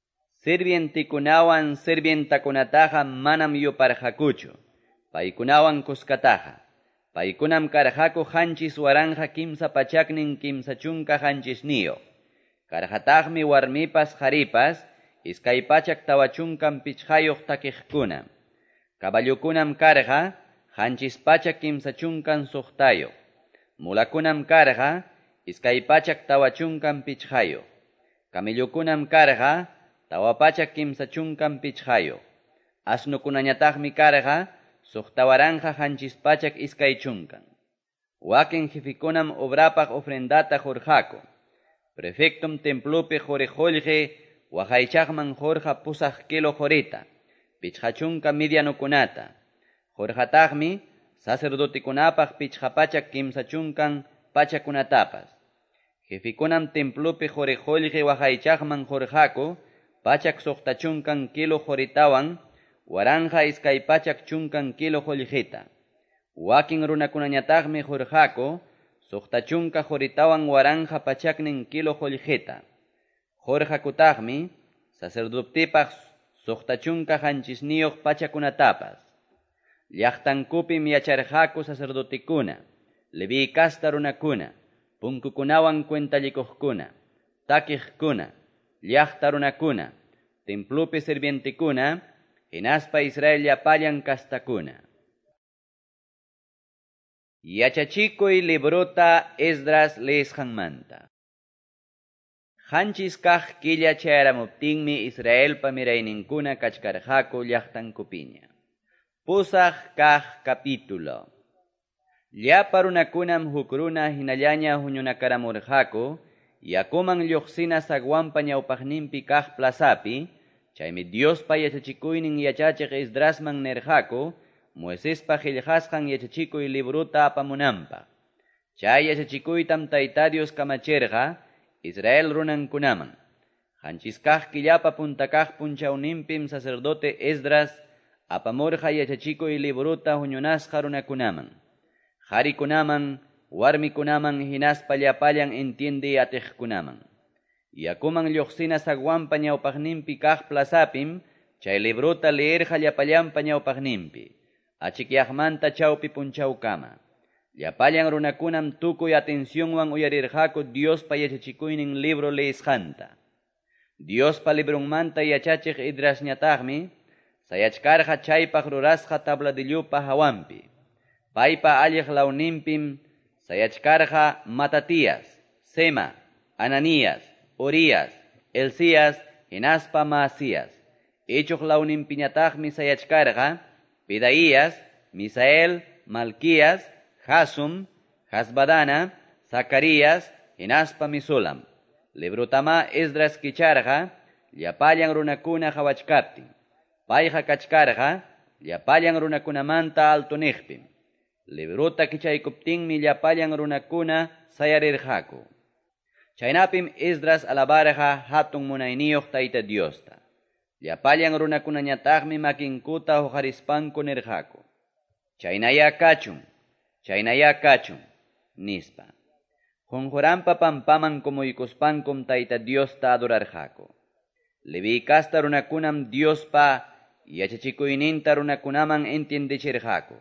Sirvientikunawan sirvientakunataqa manam yuparqakuchu, paykunawan kuskataqa. Paykunam karqaku hanchis waranja kimsapachaknin kimsachunka hanchisniyo. Karqataqmi warmipas haripas, iskaypachak tawachunkan pichqayuq takiqkuna. Caballukunam karqa, hanchispachak kimsachunkan suqtayuq. Mulakunam karqa, iskaypachak tawachunkan pichqayuq. Kamillukunam karqa, tawapachak kimsachunkan pichqayuq. Asnukunañataqmi karqa, suqtawaranja hanchispachak iskaychunkan. Wakin jefikunam obrapaq ofrendata hurqaku. Prefectum templupi huriqulqi, Wahaychaqman jorqa pusaq kilo jorita, pichqachunka medianukunata. Jorqataqmi sacerdotikunapaq pichqapachak kimsachunkan pachakunatapas. Jefikunam templupi joriqulqi wahaychaqman jorqaku, pachak suqtachunkan kilo joritawan, waranja iskaypachak chunkan kilo jollqita. Wakin runakunañataqmi jorqaku, suqtachunka joritawan waranja pachaknin kilo jollqita. Jorqakutaqmi sacerdotipaq suqtachunka hanchisniyuq pachakunatapas. Llaqtankupim yacharqaku sacerdotikuna, Leví kasta runakuna, punkukunawan cuentalikuqkuna, takiqkuna, llaqta runakuna, templupi sirvientikuna, hinaspa Israel llapallan kastakuna. Yachachikuy libruta Esdras leesqanmanta. Hanchis kaq killa chayramuptinmi Israelpa mirayninkuna kachkarqaku llaqtankupiña. Pusaq kaq capítulo. Llapa runakunam huk runa hinallaña huñunakaramurqaku, yakuman lluqsina sagwanpa ñawpaqninpi kaq plazapi, chaymi Diospa yachachikuynin yachachiq Esdrasman nerqaku, Moisespa qillqasqan yachachikuy libruta apamunanpaq. Chay yachachikuytam Tayta Dios kamachirqa, Israel runankunaman. Hanchiskaq killapa puntakaq punchawninpim sacerdote Esdras apamurqa yachachikuy libruta huñunasqa runakunaman. Qarikunaman, warmikunaman hinaspa llapallan entiende atiqkunaman. Yakuman lluqsina sagwanpa ñawpaqninpi kaq plazapim chay libruta leerqa llapallanpa ñawpaqninpi. Achikyaqmanta chawpi punchawkama. Llapallan runakunam tukuy atencionwan uyarirqaku Diospa yachachikuynin libro leisqanta. Diospa librunmanta yachachiq Esdrasñataqmi sayachkarqa chaypaq rurasqa tabladillupa hawanpi. Paypa alliq lawninpim sayachkarqa Matatías, Sema, Ananías, Urias, Elías, hinaspa Maasías. Ichuq lawninpiñataqmi sayachkarqa Pedaías, Misael, Malquías, Hasum, Hasbadana, Zacarías, hinaspa Misulam. Librutama Esdras kicharqa, llapallan runakuna hawachkaptin. Payqa kachkarqa, llapallan runakunamanta altunejpim. Libruta kichaykuptinmi llapallan runakuna sayarirqaku. Chaynapim Esdras alabarqa hatun munayniyuq Tayta Diosta. Llapallan runakunañataqmi makinkuta huqarispanku nirqaku. Chaynaya kachun, nispa. Junjurampa pampaman kumuykuspankum Tayta Diosta adorarqaku. Levi kasta runakunam Diospa yachachikuyninta runakunaman entiendichirqaku.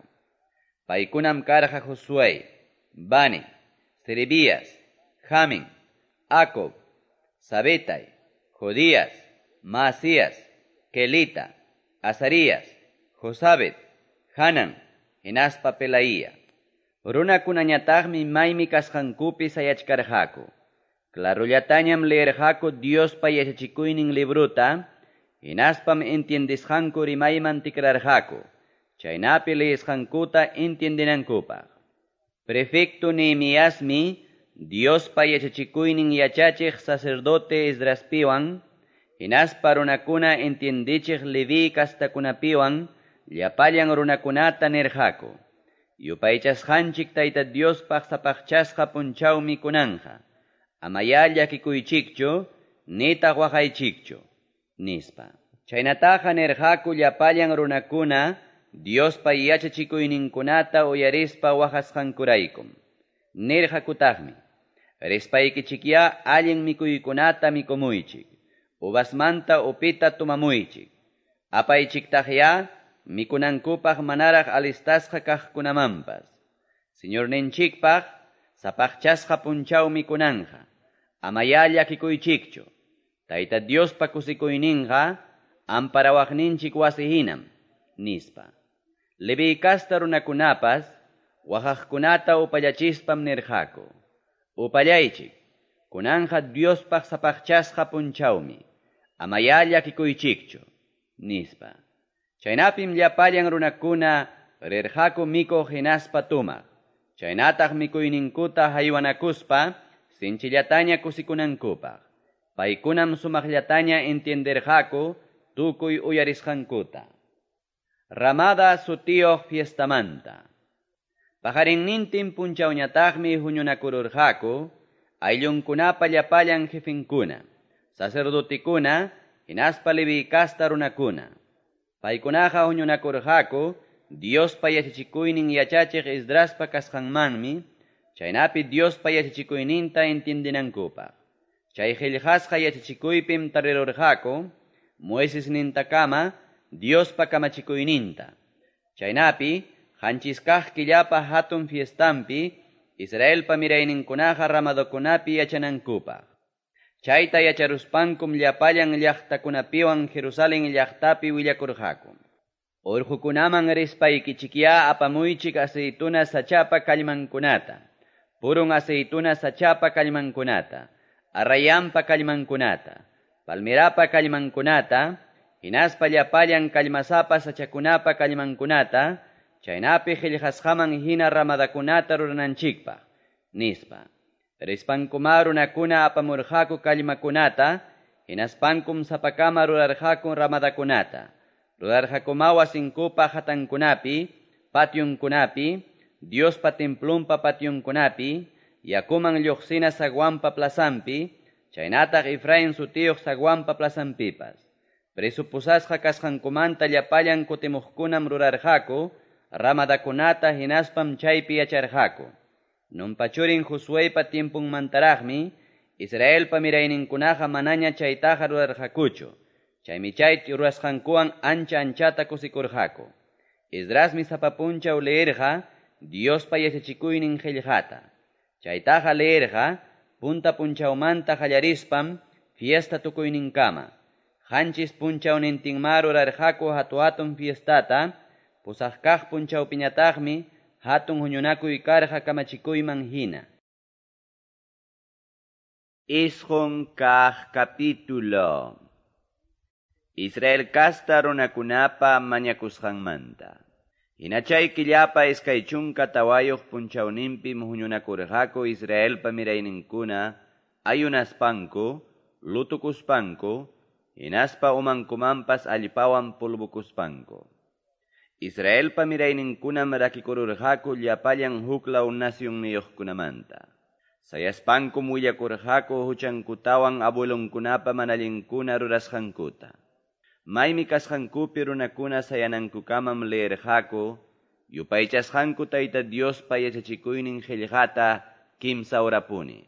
Paykunam karqa Josué, Bani, Serebías, Jamin, Acob, Sabetay, Jodías, Maasías, Kelita, Azarías, Josabet, Hanan, hinaspa Pelaía. Runakunañataqmi maymi kasqankupi sayachkarqaku. Clarullatañam leerqaku Diospa yachachikuynin libruta, hinaspam entiendisqanku rimayman tikrarqaku. Chaynapi leesqankuta entiendinankupaq. Prefecto Nehemiasmi Diospa yachachikuynin yachachiq sacerdote Esdraspiwan, hinaspa runakuna entiendichiq Levi kastakunapiwan llapallan runakunata nirqaku. Yupaychasqanchik Tayta Diospaq sapaqchasqa punchawmi kunanja. Amaya llakikuychikchu, nitaq waqaychikchu, nispa. Chaynataqa nirqaku llapallan runakuna Diospa yachachikuyninkunata uyarispa waqasqankuraykum. Nirqakutaqmi. Rispaykichikya allin mikuykunata mikumuychik. Uvasmanta upita tumamuychik. Apaychiktaqya mikunankupaq manaraq alistasqa kaqkunamanpas. Señor ninchikpaq sapaqchasqa punchaw mikunanja. Amaya llakikuychikchu. Tayta Diospa kusikuyninqa amparawaqninchik wasihinam, nispa. Levi kasta runakunapas waqaqkunata upallachispan nirqaku. Upallaychik, kunanja Diospaq sapaqchasqa punchawmi. Amaya llakikuychikchu, nispa. Chaynapim llapallan runakuna rirqaku mikuq hinaspa tumaq. Chaynataq mikuyninkuta haywanakuspa sinchillataña kusikunankupaq. Paykunam sumaqllataña entienderqaku tukuy uyarisqankuta. Ramada sutiyuq fiestamanta. Pajarinnintin punchawñataqmi huñunakururqaku ayllunkunapa llapallan jefinkuna, sacerdotikuna, hinaspa Levi kasta runakuna. Paykunaqa huñunakurqaku Diospa yachachikuynin yachachiq Esdraspa kasqanmanmi, chaynapi Diospa yachachikuyninta entiendinankupaq. Chay qillqasqa yachachikuypim tarirurqaku Moisesnintakama Diospa kamachikuyninta. Chaynapi qanchiskaq killapa hatun fiestampi Israelpa mirayninkunaqa ramadokunapi yachanankupaq. Chayta yacharuspankum llapallan llaqtakunapiwan Jerusalén llaqtapi willakurqaku. Urqukunaman rispaykichikya apamuychik aceituna sachapa kallmankunata, purun aceituna sachapa kallmankunata, arrayanpa kallmankunata, palmirapa kallmankunata, hinaspa llapallan kallmasapa sachakunapa kallmankunata, chaynapi qillqasqaman hina ramadakunata rurananchikpaq, nispa. Rispankuma runakuna apamurqaku kallmakunata, hinaspankum sapakama rurarqaku ramadakunata. Rurarqakuma wasinkupa hatankunapi, patyunkunapi, Diospa templumpa patyunkunapi, yakuman lluqsina sagwanpa plazampi, chaynataq Efraín sutiyuq sagwanpa plazampipas. Presupusasqa kasqankumanta llapallan kutimuqkunam rurarqaku, ramadakunata hinaspam chaypi yacharqaku. Numpachurin Josuépa tiempunmantaraqmi, Israelpa mirayninkunaqa manaña chaytaqa rurarqakuchu. Chaymi chay rurasqankuwan anchata kusikurqaku. Esdrasmi sapapunchaw leerqa Diospa yachachikuynin qillqata. Chaytaqa leerqa punta punchawmanta qallarispam fiesta tukuyninkama. Qanchis punchawnintinma rurarqaku hatun fiestata, pusaq kaq punchawpiñataqmi hatun huñunakuy karqa kamachikuyman hina. Isqun kaq capítulo. Israel kasta runakunapa mañakusqanmanta. Hinachay killapa iskay chunka tawayuq punchawninpim huñunakurqaku Israelpa mirayninkuna ayunaspanku, lutukuspanku, hinaspa umankumanpas allpawan pulbukuspanku. Israelpa mirayninkunam rakikururqaku llapallan huklaw nasyunniyuqkunamanta. Sayaspankum willakurqaku huchankutawan abuelunkunapa manallinkuna rurasqankuta. Maymi kasqankupi runakuna sayanankukamam leerqaku, yupaychasqanku Tayta Diospa yachachikuynin qillqata kimsa horapuni.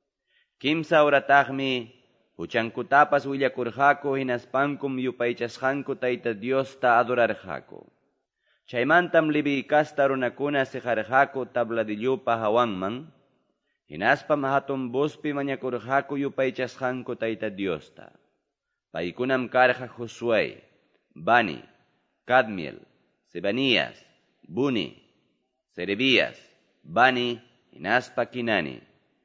Kimsa horataqmi huchankutapas willakurqaku hinaspankum yupaychasqanku Tayta Diosta adorarqaku. Chaymantam libiykasta runakuna siqarqaku tabladillupa hawanman, hinaspam hatun buspi mañakurqaku yupaychasqanku Tayta Diosta. Paykunam karqa Josué, Bani, Cadmiel, Sebanías, Buni, Serebías, Bani, hinaspa Kinani.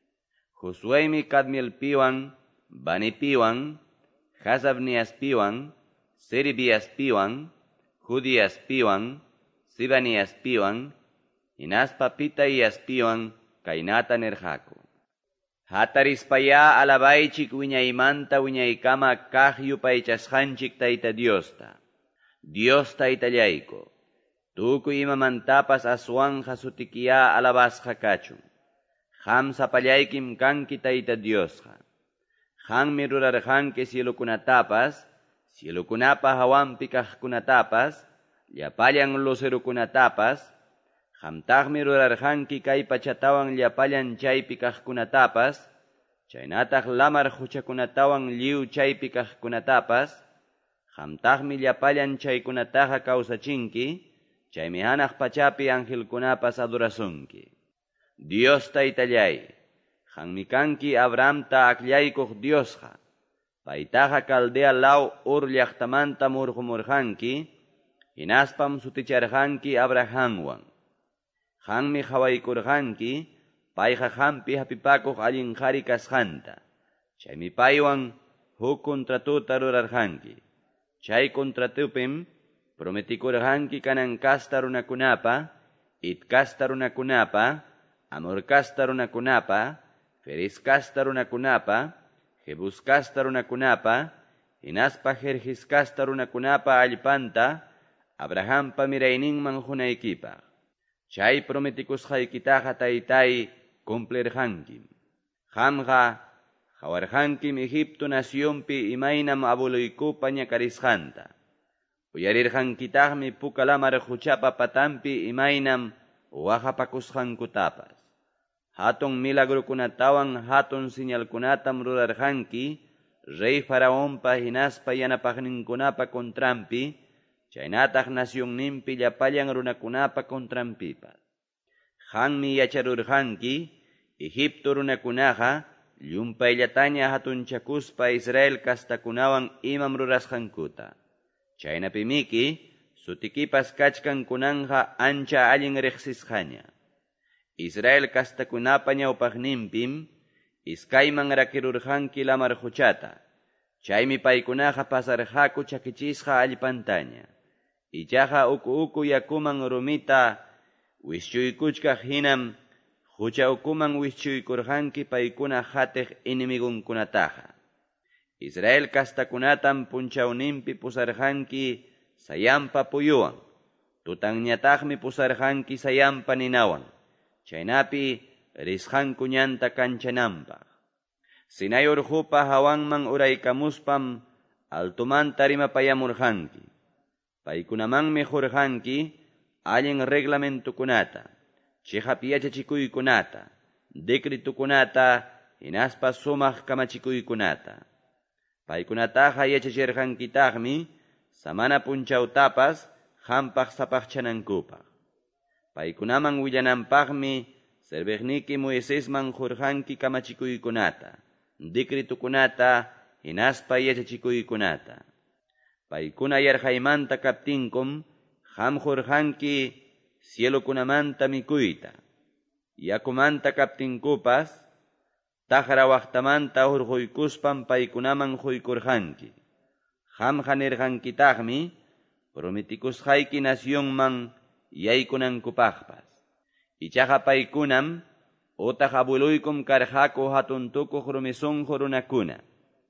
Josuémi Cadmielpiwan, Banipiwan, Hasabniaspiwan, Serebíaspiwan, Judíaspiwan, Sibaniaspiwan, hinaspa Pitaiaspiwan, kainata nerqaku. Hatarispaya alabaychik wiñaymanta wiñaykama kaq yupaychasqanchik Tayta Diosta. Dios Taytallayku, tukuy imamantapas aswanja sutikiya alabasqa kachun. Qam sapallaykim kanki Tayta Diosqa. Qammi rurarqanki cielukunatapas, cielukunapa hawanpi kaqkunatapas, llapallan lucerukunatapas, qamtaqmi rurarqanki kay pachatawan llapallan chaypi kaqkunatapas, chaynataq lamar huchakunatawan lliw chaypi kaqkunatapas, qamtaqmi llapallan chaykunataqa kawsachinki, chaymi hanaq pachapi angelkunapas adorasunki. Dios Taytallay, qammi kanki Abrahamta aqllaykuq Diosqa, paytaqa Caldea law Ur llaqtamanta murqumurqanki, hinaspam suticharqanki Abrahamwan. Qammi qhawaykurqanki, payqa qampi hapipakuq allin qhari kasqanta. Chaymi paywan huk kontratuta rurarqanki. Chay kontratupim prometikurqanki kanankasta runakunapa, itkasta runakunapa, amorkasta runakunapa, feriskasta runakunapa, jebuskasta runakunapa, hinaspa jerjiskasta runakunapa allpanta, Abrahampa mirayninman hunaykipaq. Chay prometikusqaykitaqa Taytay cumplirqankim. Qamqa qawarqankim Egipto nasyunpi imaynam abuluykupa ñakarisqanta. Uyarirqankitaqmi puka lamar huchapa patanpi imaynam waqapakusqankutapas. Hatun milagrukunatawan hatun señalkunatam rurarqanki, rey Faraonpa hinaspa yanapaqninkunapa kontrampi, chaynataq nasyunninpi llapallan runakunapa kontrampipas. Qammi yacharurqanki, Egipto runakunaqa llumpayllataña hatunchakuspa Israel kastakunawan imam rurasqankuta. Chaynapimiki sutikipas kachkankunanja ancha allin riqsisqaña. Israel kastakunapa ñawpaqninpim iskayman rakirurqanki lamar huchata. Chaymi paykunaqa pasarqaku chakichisqa allpantaña. Ichaqa uku yakuman rumita wischuykuchkaq hinam hucha ukuman wischuykurqanki paykuna qhatiq inimigunkunataqa. Israel kastakunatam punchawninpi pusarqanki sayampa puyuwan. Tutanñataqmi pusarqanki sayampa ninawan. Chaynapi risqanku ñanta kanchananpaq. Sinay urqupa hawanman uraykamuspam altumanta rimapayamurqanki. Paykunamanmi hurqanki allin reglamentukunata, chiqapi yachachikuykunata, decretukunata, hinaspa sumaq kamachikuykunata. Paykunataqa yachachirqankitaqmi samana punchawtapas qampaq sapaqchanankupaq. Paykunaman willananpaqmi serveqniki Moisesman hurqanki kamachikuykunata, decretukunata, hinaspa yachachikuykunata. Paykuna yarqaymanta kaptinkum qam hurqanki cielukunamanta mikuyta. Yakumanta kaptinkupas taqra waqtamanta hurquykuspam paykunaman huykurqanki. Qamqa nirqankitaqmi prometikusqayki nasyunman yaykunankupaqpas. Ichaqa paykunam utaq abuluykum karqaku hatuntukuq rumisunqu runakuna.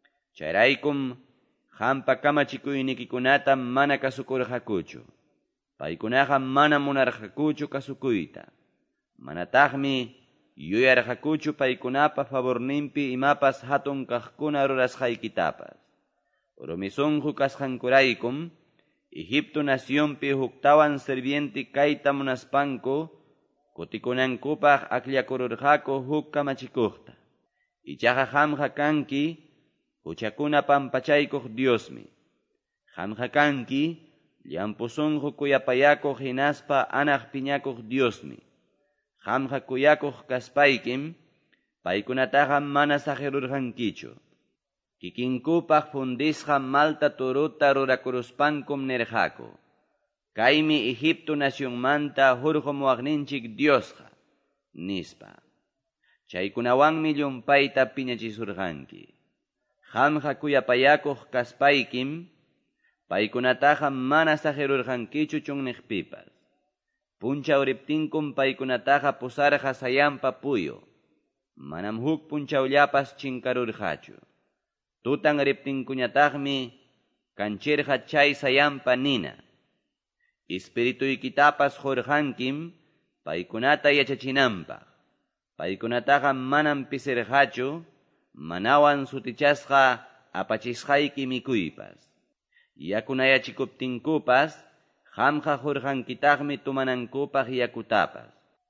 Chayraykum qampa kamachikuynikikunata mana kasukurqakuchu. Paykunaqa mana munarqakuchu kasukuyta. Manataqmi yuyarqakuchu paykunapa favorninpi imapas hatun kaqkuna rurasqaykitapas. Rumisunqu kasqankuraykum, Egipto nacionpi huktawan sirvienti kayta munaspanku, kutikunankupaq aklakururqaku huk kamachikuqta. Ichaqa qamqa kanki, huchakuna pampachaykuq Diosmi. Qamqa kanki, llampusunqu kuyapayakuq hinaspa anaq piñakuq Diosmi. Qamqa kuyakuq kaspaykim, paykunataqa mana saqirurqankichu. Kikinkupaq fundisqa malta turuta rurakuruspankum nirqaku. Kaymi Egipto nacionmanta hurqumuwaqninchik Diosqa, nispa. Chaykunawanmi llumpayta piñachisurqanki. Qamqa kuyapayakuq kaspaykim, paykunataqa mana saqirurqankichu chunniqpipas. Punchawriptinkum paykunataqa pusarqa sayanpa puyo. Manam huk punchawllapas chinkarurqachu. Tutan riptinkuñataqmi kanchirqa chay sayanpa nina. Espirituykitapas hurqankim paykunata yachachinanpaq. Paykunataqa manam pisirqachu, manawan sutichasqa apachisqayki mikuypas. Yakunayachikuptinkupas, qamqa hurqankitaqmi tumanankupaq yakutapas.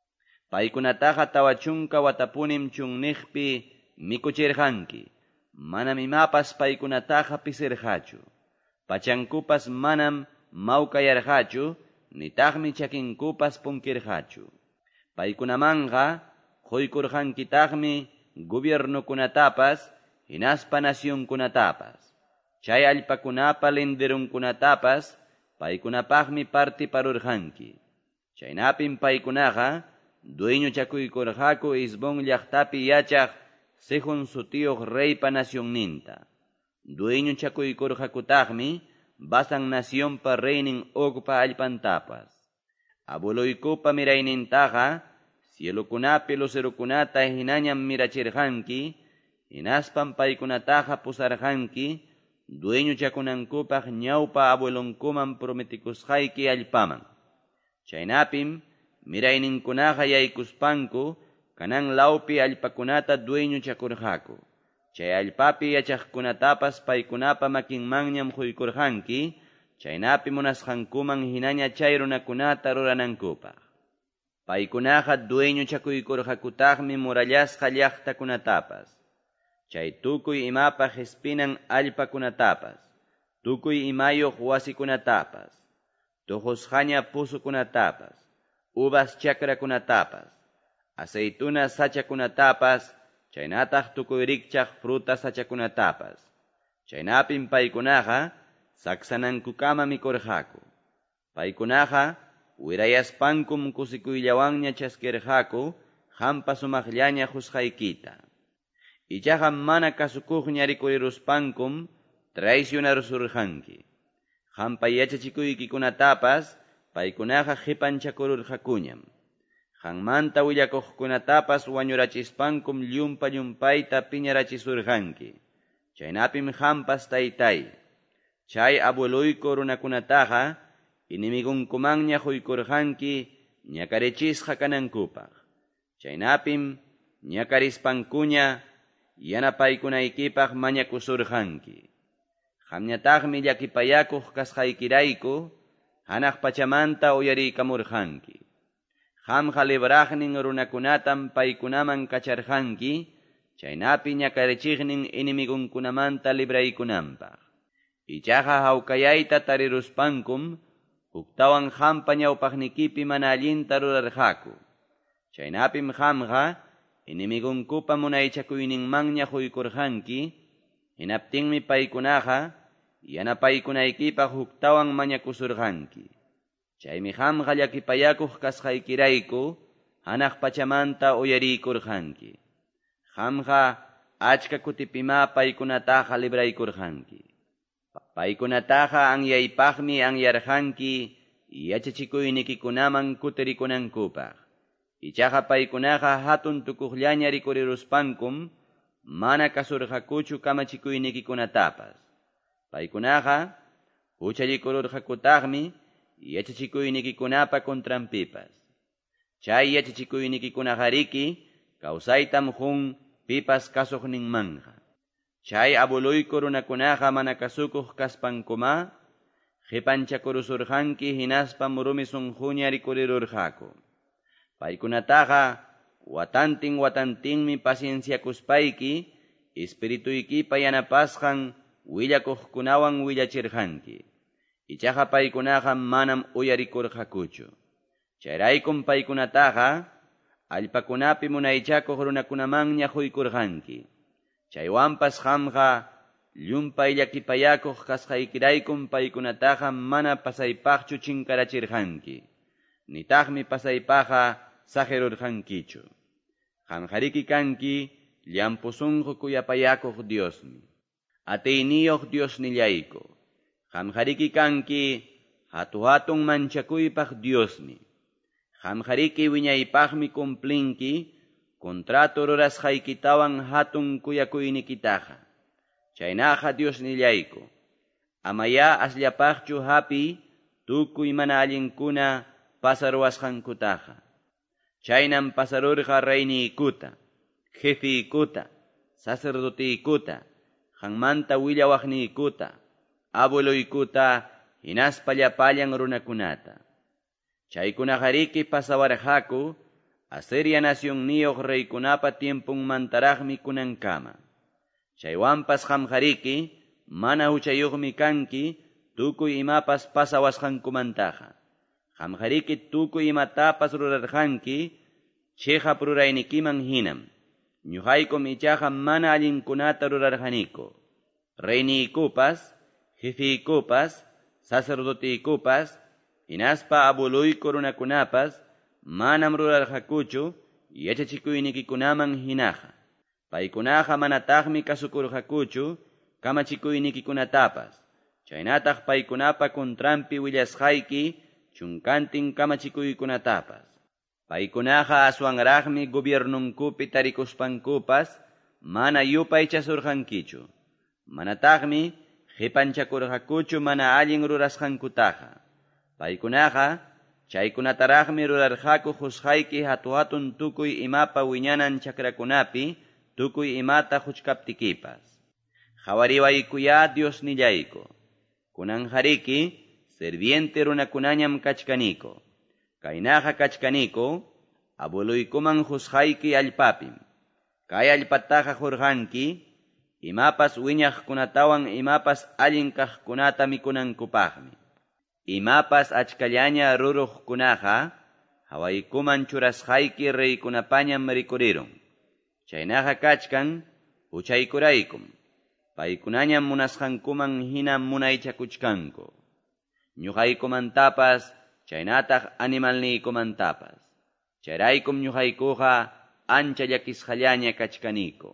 Paykunataqa tawachunka watapunim chunniqpi mikuchirqanki. Manam imapas paykunataqa pisirqachu. Pachankupas manam mawkayarqachu, nitaqmi chakinkupas punkirqachu. Paykunamanqa quykurqankitaqmi gobiernukunatapas, hinaspa nacionkunatapas. Chay allpakunapa linderunkunatapas, paykunapaqmi partiparurqanki. Chaynapim paykunaqa, dueño chakuykurqaku Isbon llaqtapi yachaq Sejun sutiyuq reypa nacionninta. Dueño chakuykurqakutaqmi Basan nacionpa reynin Ogpa allpantapas. Abuloykupa miraynintaqa cielokunapi lucerukunata hinañam mirachirqanki, hinaspan paykunataqa pusarqanki, dueño chakunankupaq ñawpa abuelonkuman prometikusqayki allpaman. Chaynapim mirayninkunaqa yaykuspanku, kanan lawpi allpakunata dueño chakurqaku. Chay allpapi yachaqkunatapas paykunapa makinmanñam quykurqanki, chaynapi munasqankuman hinaña chay runakunata ruranankupaq. Paykunaqa dueño chakuykurqakutaqmi murallasqa llaqtakunatapas. Chay tukuy imapaq espinan allpakunatapas, tukuy imayuq wasikunatapas, tujusqaña pusukunatapas, uvas chakrakunatapas, aceituna sachakunatapas, chaynataq tukuy rikchaq fruta sachakunatapas. Chaynapim paykunaqa saksanankunkama mikurqaku. Paykunaqa wirayaspankum kusikuyllawanña chaskirqaku, qampa sumaqllaña husqaykita. Ichaqa mana kasukuqña rikuriruspankum traicionarusurqanki. Qampa yachachikuykikunatapas paykunaqa qipanchakururqakuñam. Qanmanta willakuqkunatapas wañurachispankum llumpayta piñarachisurqanki. Chaynapim qampas taytay, chay abueluyku runakunataqa inimigunkumanña quykurqanki ñakarichisqa kanankupaq. Chaynapim ñakarispankuña yanapaykunaykipaq mañakusurqanki. Qamñataqmi llakipayakuq kasqaykirayku hanaq pachamanta uyariykamurqanki. Qamqa libraqnin runakunatam paykunaman kacharqanki, chaynapi ñakarichiqnin inimigunkunamanta libraykunanpaq. Ichaqa hawkayayta tariruspankum, huktawan qampa ñawpaqnikipi mana allinta rurarqaku. Chaynapim qamqa inimigunkupa munaychakuyninmanña quykurqanki, hinaptinmi paykunaqa yanapaykunaykipaq huktawan mañakusurqanki. Chaymi qamqa llakipayakuq kasqaykirayku hanaq pachamanta uyariykurqanki. Qamqa achka kutipima paykunataqa libraykurqanki. Paykunataqa anyaypaqmi anyarqanki yachachikuynikikunaman kutirikunankupaq. Ichaqa paykunaqa hatun tukuqllaña rikuriruspankum mana kasurqakuchu kamachikuynikikunatapas. Paykunaqa huchallikururqakutaqmi yachachikuynikikunapa contranpipas. Chay yachachikuynikikunaqariki kawsaytam hun pipas kasuqninmanja. Chay abueluyku runakunaqa mana kasukuq kaspankuma, qipanchakurusurqanki hinaspam rumi sunquña rikurirurqaku. Paykunataqa watantinmi pacienciakuspayki, espirituykipa yanapasqan willakuqkunawan willachirqanki. Ichaqa paykunaqa manam uyarikurqakuchu. Chayraykum paykunataqa allpakunapi munaychakuq runakunamanña quykurqanki. Chaywanpas qamqa llumpay llakipayakuq kasqaykiraykum paykunataqa mana pasaypaqchu chinkarachirqanki. Nitaqmi pasaypaqa sajerurqankichu. Qamqariki kanki llampusunqu kuyapayakuq Diosmi. Atayniyuq Diosnillayku. Qamqariki kanki hatun manchakuypaq Diosmi. Qamqariki wiñaypaqmi cumplinki contrato rurasqaykitawan hatun kuyakuynikitaqa. Chaynaqa Diosnillayku. Amaya asllapaqchu hapi tukuy mana allinkuna pasaruwasqankutaqa. Chaynam pasarurqa reyniykuta, jefiykuta, sacerdotiykuta, qanmanta willawaqniykuta, abueluykuta, hinaspa llapallan runakunata. Chaykunaqariki pasawarqaku Asiria nacionniyuq reykunapa tiempunmantaraqmi kunankama. Chaywanpas qamqariki mana huchayuqmi kanki tukuy imapas pasawasqankumantaqa. Qamqariki tukuy imatapas rurarqanki chiqap ruraynikiman hinam. Ñuqaykum ichaqa mana allinkunata rurarqaniku. Reyniykupas, jefiykupas, sacerdotiykupas, hinaspa abueluyku runakunapas manam rurarqakuchu yachachikuynikikunaman hinaqa. Paykunaqa manataqmi kasukurqakuchu kamachikuynikikunatapas. Chaynataq paykunapa contranpi willasqayki chunkantin kamachikuykunatapas. Paykunaqa aswanraqmi gobiernunkupi tarikuspankupas mana yupay chasurqankichu. Manataqmi qipanchakurqakuchu mana allin rurasqankutaqa. Paykunaqa chaykunataraqmi rurarqaku husqayki hatun tukuy imapa wiñanan chakrakunapi tukuy imata huchkaptikipas. Qhawariwaykuya Diosnillayku. Kunanqariki serviente runakunañam kachkaniku. Kaynaqa kachkaniku abueluykuman husqayki allpapim. Kay allpataqa hurqanki imapas wiñaqkunatawan imapas allin kaqkunata mikunankupaqmi. Imapas achkallaña ruruqkunaqa hawaykuman churasqayki reykunapañam rikurirun. Chaynaqa kachkan huchaykuraykum. Paykunañam munasqankuman hina munaychakuchkanku. Ñuqaykumantapas chaynataq animalniykumantapas. Chayraykum ñuqaykuqa ancha llakisqallaña kachkaniku.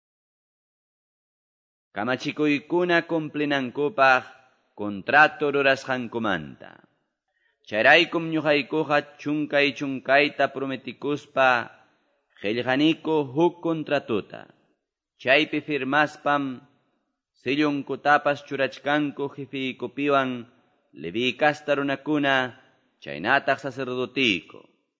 Kamachikuykuna cumplinankupaq contrato rurasqankumanta. Chayraykum ñuqaykuqa chunkayta prometikuspa qillqaniku huk contratuta. Chaypi firmaspam sillunkutapas churachkanku jefiykupiwan levikasta runakuna chaynataq sacerdotiyku.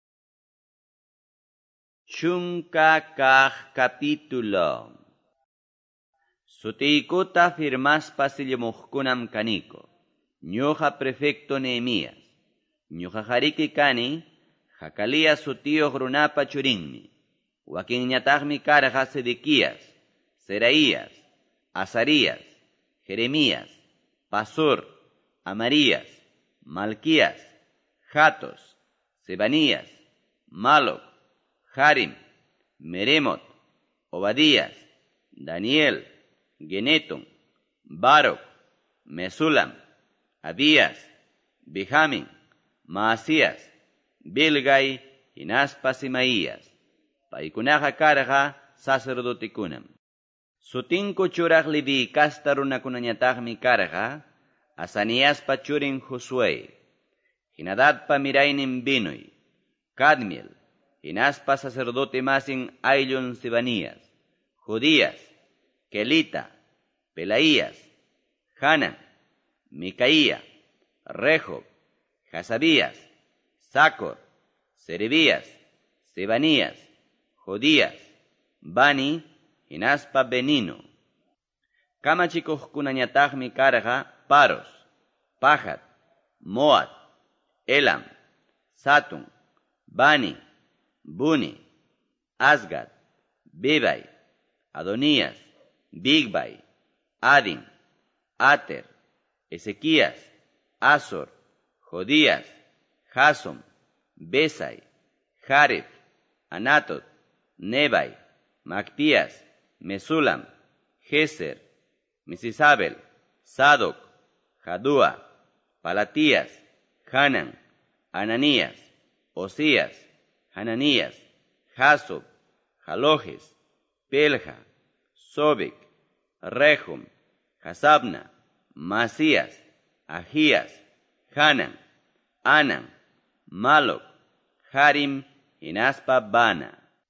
Chunka kaq capítulo. Sutiykuta firmaspa sillimuqkunam kaniko. Ñuqa prefecto Nehemías. Ñuqaqariki kani Hacalías sutiyuq runapa churinmi. Wakinñataqmi karqa Sedequías, Seraías, Azarías, Jeremías, Pasur, Amarías, Malquías, Jatos, Sebanías, Maloc, Harim, Meremot, Obadías, Daniel, Geneton, Baruch, Mesulam, Abías, Benjamín, Maasías, Bilgai, Hinaspas y Maías. Paykunaqa karqa sacerdotikunam. Sutinku churaq levikasta runakunañataqmi karqa Asaníaspa churin Josué, hinadadpa miraynin Binuy, Cadmiel, hinaspa sacerdote masin ayllun Sebanías, Judías, Kelita, Pelaías, Hanan, Micaía, Rehob, Hasabías, Sacor, Serebías, Sebanías, Jodías, Bani, hinaspa Benino. Kamachikuqkunañataqmi karqa Paros, Pahat, Moab, Elam, Satun, Bani, Buni, Asgad, Bebai, Adonías, Bigbay, Adin, Ater, Ezequías, Azor, Jodías, Jasom, Besai, Jareb, Anatot, Nebai, Macpías, Mesulam, Geser, Misisabel, Sadoc, Jadúa, Palatías, Hanan, Ananías, Osías, Hananías, Jasob, Jalojes, Pelja, Sobec, Rehum, Hasabna, Masías, Ahías, Hanan, Anan, Malok, Harim, hinaspa Bana.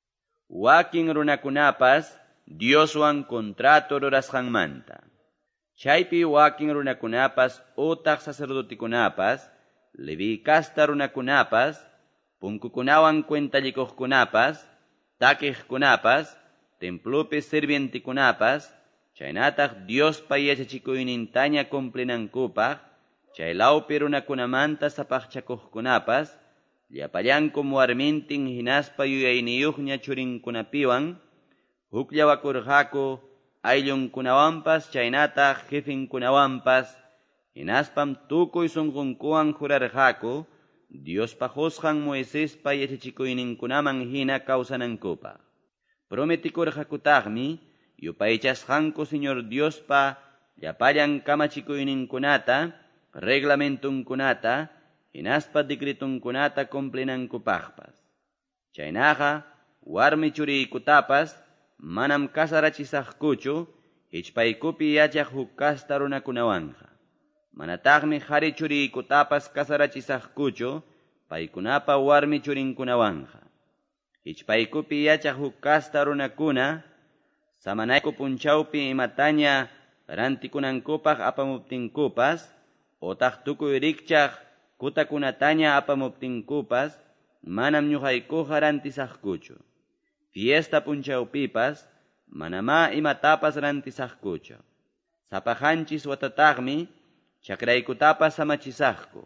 Wakin runakunapas Dioswan contrato rurasqanmanta. Chaypi wakin runakunapas utaq sacerdotikunapas, levikasta runakunapas, punkukunawan cuentalikuqkunapas, takiqkunapas, templopi sirvientikunapas, chaynataq Diospa yachachikuynintaña cumplinankupaq, chaylawpi runakunamanta sapaqchakuqkunapas, llapallankum warmintin hinaspa yuyayniyuqña churinkunapiwan, hukllawakurqaku ayllunkunawanpas chaynataq jefinkunawanpas, hinaspam tukuy sunqunkuwan jurarqaku, Diospa husqan Moisespa yachachikuyninkunaman hina kawsanankupaq. Prometikurqakutaqmi yupaychasqanku Señor Diospa llapallan kamachikuyninkunata, reglamentunkunata, hinaspa decretunkunata cumplinankupaqpas. Chaynaqa warmi churiykutapas manam kasarachisaqkuchu hichpaykupi yachaq huk kasta runakunawanqa. Manataqmi qhari churiykutapas kasarachisaqkuchu paykunapa warmi churinkunawanqa. Hichpaykupi yachaq huk kasta runakuna samanayku punchawpi imataña rantikunankupaq apamuptinkupas, otaq tukuy rikchaq kutakunataña apamuptinkupas, manam ñuqaykuqa rantisaqkuchu. Fiesta punchawpipas manama imatapas rantisaqkuchu. Sapajanchis watataqmi chakraykutapas samachisaqku.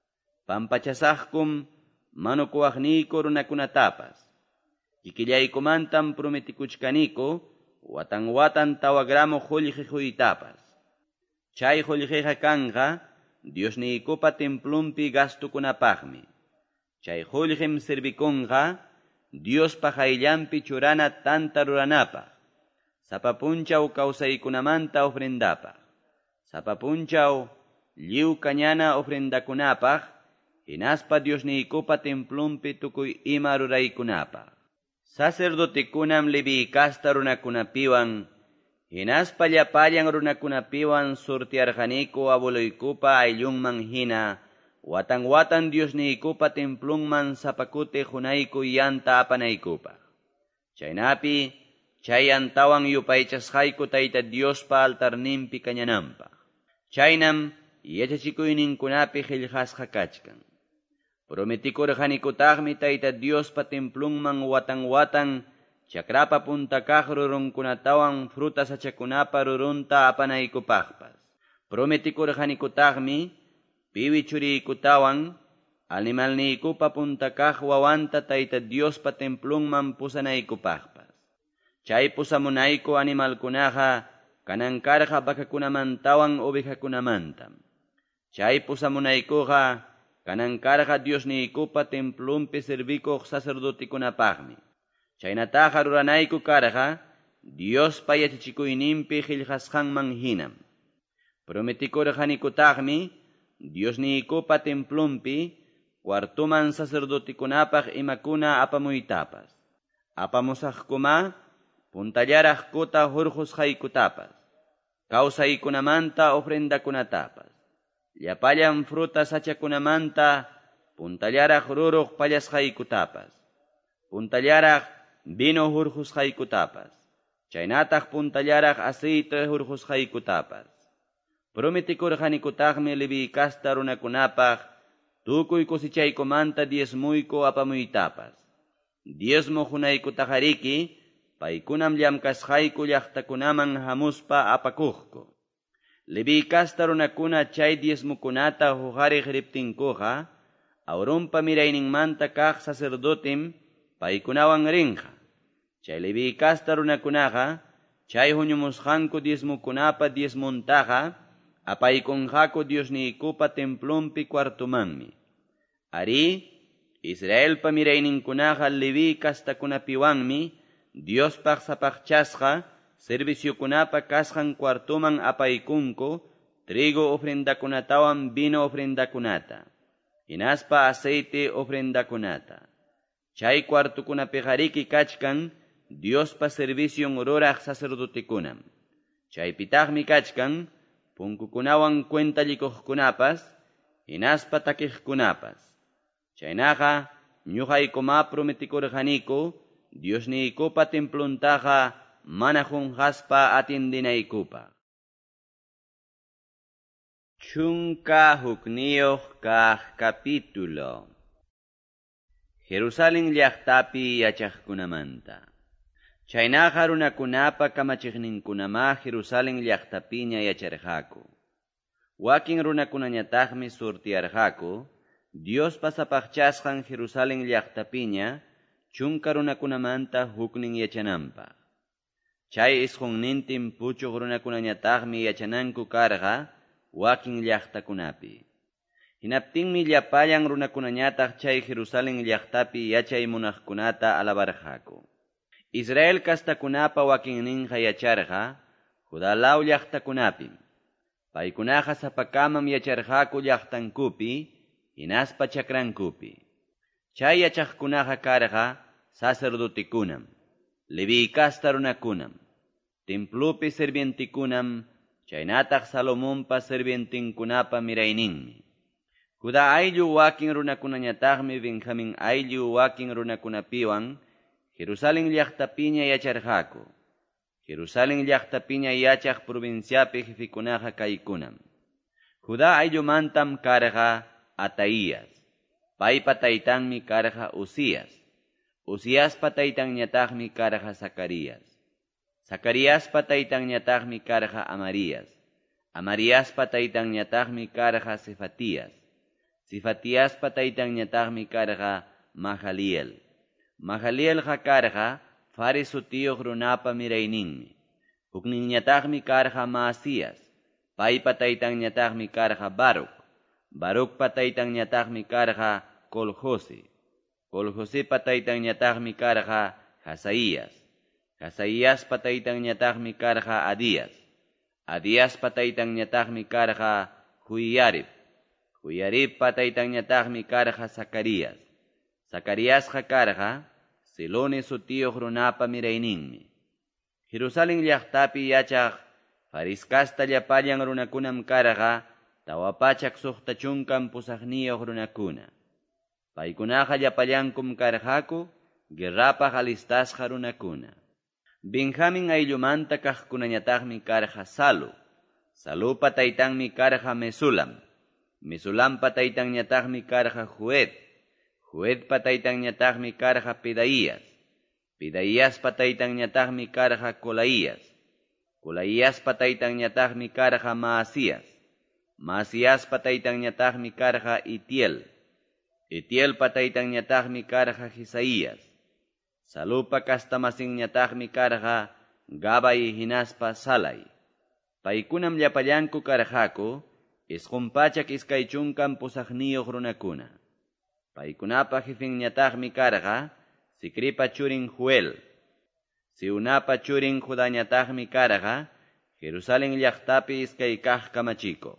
Pampachasaqkum manukuaqniyku runakunatapas. Kikillaykumantam prometikuchkaniku watan tawagramu qullqijuytapas. Chay qullqiqa kanqa Diosniykupa templumpi gastukunapaqmi. Chay qullqim sirvikunqa Diospa qayllanpi churana tanta ruranapaq, sapapunchaw kawsaykunamanta ofrendapaq, sapapunchaw lliw kañana ofrendakunapaq, hinaspa Diosniykupa templumpi tukuy ima ruraykunapaq. Sacerdotikunam levikasta runakunapiwan, hinaspa llapallan runakunapiwan surtiarqaniku abuloykupa ayllunman hina, watan Diosniykupa templunman sapakuti hunayku yanta apanaykupaq. Chaynapi, chay antawan yupaychasqayku Tayta Diospa altarninpi kañananpaq. Chaynam yachachikuyninkunapi qillqasqa kachkan. Prometikurqanikutaqmi Tayta Diospa templunman watan chakrapa puntakaq rurunkunatawan fruta sachakunapa rurunta apanaykupaqpas. Prometikurqanikutaqmi piwi churiykutawan animalniykupa puntakaq wawanta Tayta Diospa templunman pusanaykupaqpas. Chay pusamunayku animalkunaqa kanankarqa bakakunamantawan ovejakunamantam. Chay pusamunaykuqa kanankarqa Diosniykupa templumpi servikuq sacerdotikunapaqmi. Chaynataqa ruranayku karqa Diospa yachachikuyninpi qillqasqanman hinam. Prometikurqanikutaqmi Diosniykupa templumpi cuartuman sacerdotikunapaq imakuna apamuytapas. Apamusaqkuma puntallaraq kuta hurqusqaykutapas. Kawsaykunamanta ofrendakunatapas. Llapallan fruta sachakunamanta puntallaraq ruruq pallasqaykutapas. Puntallaraq vino hurqusqaykutapas. Chaynataq puntallaraq aceite hurqusqaykutapas. Prometikurqanikutaqmi levikasta runakunapaq tukuy cosechaykumanta diezmuyko apamuytapas. Diezmo hunayku tajariki, paykunam llamkasqayku llaqtakunaman hamuspa apakuqku. Levi kasta runakuna chay diezmukunata hujariq riptinkuqa, Auronpa mirayninmanta kaq sacerdotem paykunawan rinqa. Chay Levi kasta runakunaqa, chay huñumusqanku diezmukunapa diezmuntaqa, apaykunqaku Diosniykupa templompi cuartumanmi. Ari, Israelpa mirayninkunaqa Levi kastakunapiwanmi, Diospaq sapaqchasqa, serviciokunapa kasqan cuartuman apaykunku, trigo ofrendakunatawan vino ofrendakunata. Hinaspa aceite ofrendakunata. Chay cuartukunapiqariki kachkan, Diospa servicion ruraq sacerdotekunam. Chaypitaqmi kachkan, punkukunawan cuentalikuqkunapas, hinaspa takiqkunapas. Chaynaqa, ñuqaykuma prometikurqaniku, Diosniykupa templontaqa mana junqaspa atindinaykupaq. Chunka hukniyuq kaq capítulo. Jerusalén llaqtapi yachaqkunamanta. Chaynaqa runakunapa kamachiqninkunama Jerusalén llaqtapiña yacharqaku. Wakin runakunañataqmi surtiyarqaku, Diospa sapaqchasqan Jerusalén llaqtapiña, chunka runakunamanta huknin yachananpaq. Chay isqunnintin puchuq runakunañataqmi yachananku karqa, wakin llaqtakunapi. Hinaptinmi llapallan runakunañataq chay Jerusalén llaqtapi yachay munaqkunata alabarqaku. Israel kastakunapa wakinninqa yacharqa, Judalaw llaqtakunapim. Paykunaqa sapakamam yacharqaku llaqtankupi, hinaspa chakrankupi. Chay yachaqkunaqa karqa sacerdotekunam, Levi kasta runakunam, templopi sirvientikunam, chaynataq Salomonpa sirvientinkunapa mirayninmi. Juda ayllu wakin runakunañataqmi Benjamin ayllu wakin runakunapiwan Jerusalén llaqtapiña yacharqaku. Jerusalén llaqtapiña yachaq provinciapi jefikunaqa kaykunam. Juda ayllumantam karqa Ataías. Paypa taytanmi karqa Uzías. Uzíaspa taytanñataqmi karqa Zacarías. Zacaríaspa taytanñataqmi karqa Amarías. Amaríaspa taytanñataqmi karqa Sefatías. Sefatíaspa taytanñataqmi karqa Mahaliel. Mahalielqa karqa Fareso tiyuq runapa mirayninmi. Hukninñataqmi karqa Maasías. Paypa taytanñataqmi karqa Baruc. Barucpa taytanñataqmi karqa Coljosi. Coljosepa taytanñataqmi karqa Hasaías. Hasaíaspa taytanñataqmi karqa Adías. Adíaspa taytanñataqmi karqa Juyarib. Juyaribpa taytanñataqmi karqa Zacarías. Zacaríasqa karqa Selone sutiyuq runapa mirayninmi. Jerusalén llaqtapi yachaq Fariskasta llapallan runakunam karqa tawapachak suqta chunkan pusaqniyuq runakuna. Paykunaqa llapallankum karqaku guerrapaq alistasqa runakuna. Benjamin ayllumanta kaqkunañataqmi karqa Salu. Salupa taytanmi karqa Mesulam. Mesulampa taytanñataqmi karqa Joed. Joedpa taytanñataqmi karqa Pedaías. Pedaíaspa taytanñataqmi karqa Colaías. Colaíaspa taytanñataqmi karqa Maasías. Maasíaspa taytanñataqmi karqa Itiel. Itielpa taytanñataqmi karqa Jesaías. Salupa kastamasinñataqmi karqa Gabay hinaspa Salay. Paykunam llapallanku karqaku, isqumpachak iskay chunkan pusaqniyuq runakuna. Paykunapa jefinñataqmi karqa Sicripa churin Joel. Siunapa churin Judañataqmi karqa Jerusalén llaqtapi iskay kaq kamachiko.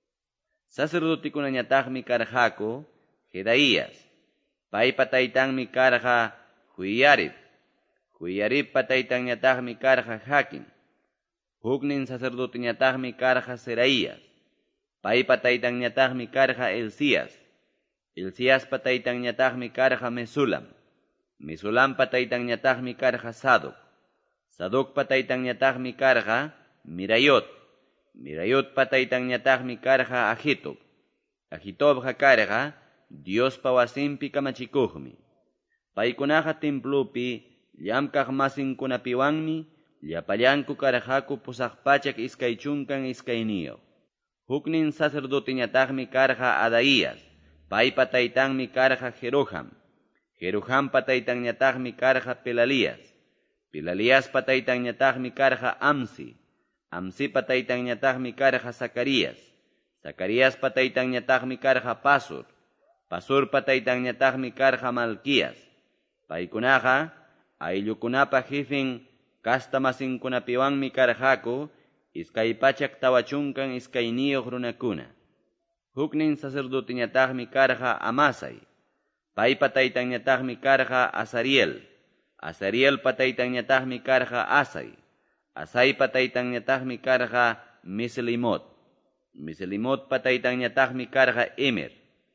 Sacerdotikunañataqmi karqaku Jedaías. Paypa taytanmi karqa Juyarib. Juyaribpa taytanñataqmi karqa Jaquin. Huknin sacerdoteñataqmi karqa Seraías. Paypa taytanñataqmi karqa Elías. Elíaspa taytanñataqmi karqa Mesulam. Mesulampa taytanñataqmi karqa Sadoc. Sadocpa taytanñataqmi karqa Mirayot. Mirayotpa taytanñataqmi karqa Agitob. Agitobqa karqa Diospa wasinpi kamachikuqmi. Paykunaqa templupi llamkaq masinkunapiwanmi llapallanku karqaku pusaq pachak iskay chunkan iskayniyuq. Huknin sacerdoteñataqmi karqa Adaías, paypa taytanmi karqa Jeroham. Jerohampa taytanñataqmi karqa Pelalías. Pelalíaspa taytanñataqmi karqa Amsi. Amsipa taytanñataqmi karqa Zacarías. Zacaríaspa taytanñataqmi karqa Pasur. Pasurpa taytanñataqmi karqa Malquías. Paykunaqa ayllukunapa jefin kasta masinkunapiwanmi karqaku iskay pachak tawachunkan iskayniyuq runakuna. Huknin sacerdoteñataqmi karqa Amasai. Paypa taytanñataqmi karqa Azariel. Azarielpa taytanñataqmi karqa Asai. Asaipa taytanñataqmi karqa Meselimot. Meselimotpa taytanñataqmi karqa Emer.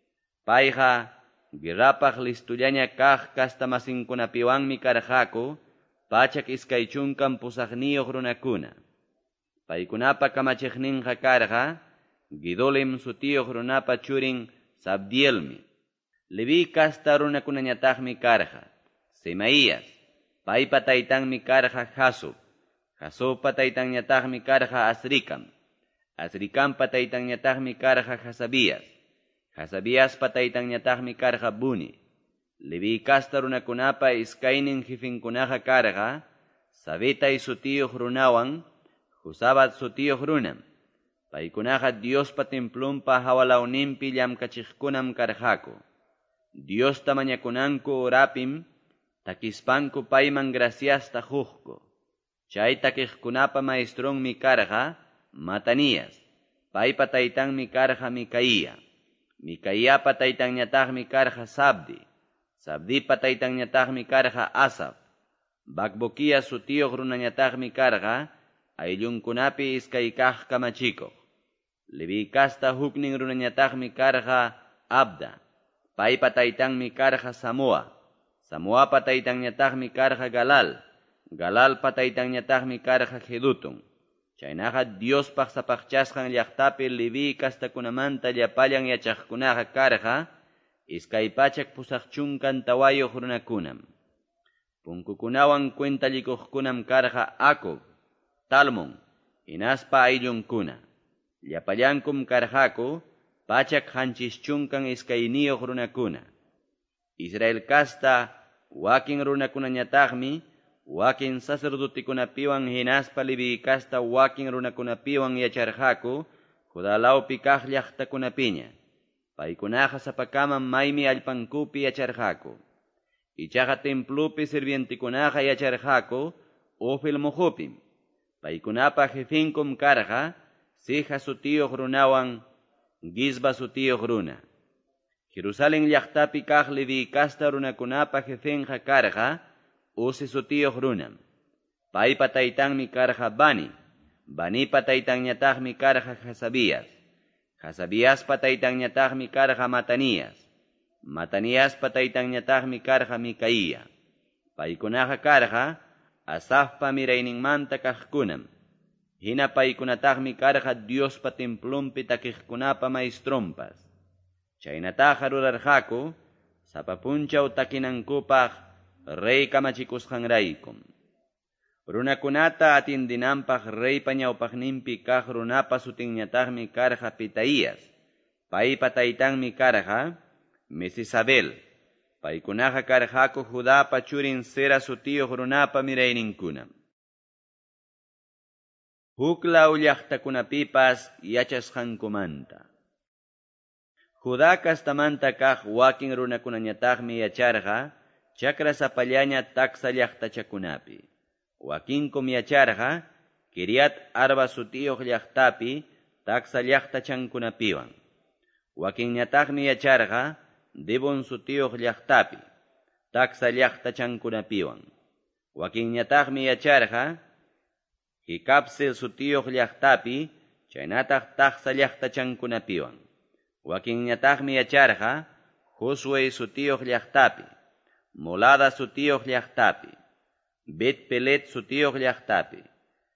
Payqa guerrapaq listullaña kaq kasta masinkunapiwanmi karqaku pachak iskay chunkan pusaqniyuq runakuna. Paykunapa kamachiqninqa karqa Gidolim sutiyuq runapa churin Sabdielmi. Levi kasta runakunañataqmi karqa Semaías. Paypa taytanmi karqa Jasub. Jasubpa taytanñataqmi karqa Azricam. Azricampa taytanñataqmi karqa Hasabías. Hasabíaspa taytanñataqmi karqa Buni. Levi kasta runakunapa iskaynin jefinkunaqa karqa Sabetay sutiyuq runawan Josabat sutiyuq runam. Paykunaqa Diospa templumpa hawalawninpi llamkachiqkunam karqaku. Diosta mañakunanku orapim takispanku payman graciasta huqku. Chay takiqkunapa maestronmi karqa Matanías. Paypa taytanmi karqa Micaía. Micaíapa taytanñataqmi karqa Sabdi. Sabdipa taytanñataqmi karqa Asaf. Bakbokia sutiyuq runañataqmi karqa ayllunkunapi iskay kaq kamachikuq. Levi kasta huknin runañataqmi karqa Abda. Paypa taytanmi karqa Samoa. Samoapa taytanñataqmi karqa Galal. Galalpa taytanñataqmi karqa Jedutun. Chaynaqa Diospaq sapaqchasqan llaqtapi Levi kastakunamanta llapallan yachaqkunaqa karqa iskay pachak pusaq chunkan tawayuq runakunam. Punkukunawan cuentalikuqkunam karqa Acob, Talmon, hinaspa ayllunkuna. Llapallankum karqaku pachak hanchischunkan iskayniyuq runakuna. Israel kasta wakin runakunañataqmi wakin sacerdotikunapiwan hinaspa Levi kasta wakin runakunapiwan yacharqaku Judalawpi kaq llaqtakunapiña. Paykunaqa sapakaman maymi allpankupi yacharqaku. Ichaqa templupi sirvientikunaqa yacharqaku Ofel muhupim. Paykunapa jefinkum karqa Sija sutiyuq runawan Gizba sutiyuq runa. Jerusalén llaqtapi kaq Levi kasta runakunapa jefenqa karqa Uzi sutiyuq runam. Paypa taytanmi karqa Bani. Banipa taytanñataqmi karqa Hasabías. Hasabíaspa taytanñataqmi karqa Matanías. Mataníaspa taytanñataqmi karqa Micaía. Paykunaqa karqa Asafpa mirayninmanta kaqkunam. Hina paykunataqmi karqa Diospa templumpi takiqkunapa maestronpas. Chaynataqa rurarqaku sapapunchaw takinankupaq rey kamachikusqanraykum. Runakunata atindinanpaq reypa ñawpaqninpi kaq runapa sutinñataqmi karqa Petaías. Paypa taytanmi karqa Mesisabel. Paykunaqa karqaku Judapa churin Sera sutiyuq runapa mirayninkunam. Huklaw llaqtakunapipas yachasqankumanta. Judá kastamanta kaq wakin runakunañataqmi yacharqa chakra sapallaña taksa llaqtachakunapi. Wakinkum yacharqa Kiriat Arba sutiyuq llaqtapi taksa llaqtachankunapiwan. Wakinñataqmi yacharqa Dibon sutiyuq llaqtapi taksa llaqtachankunapiwan. Wakinñataqmi yacharqa Jicapsel sutiyuq llaqtapi chaynataq taksa llaqtachankunapiwan. Wakinñataqmi yacharqa Josue sutiyuq llaqtapi, Molada sutiyuq llaqtapi, Bet Pelet sutiyuq llaqtapi,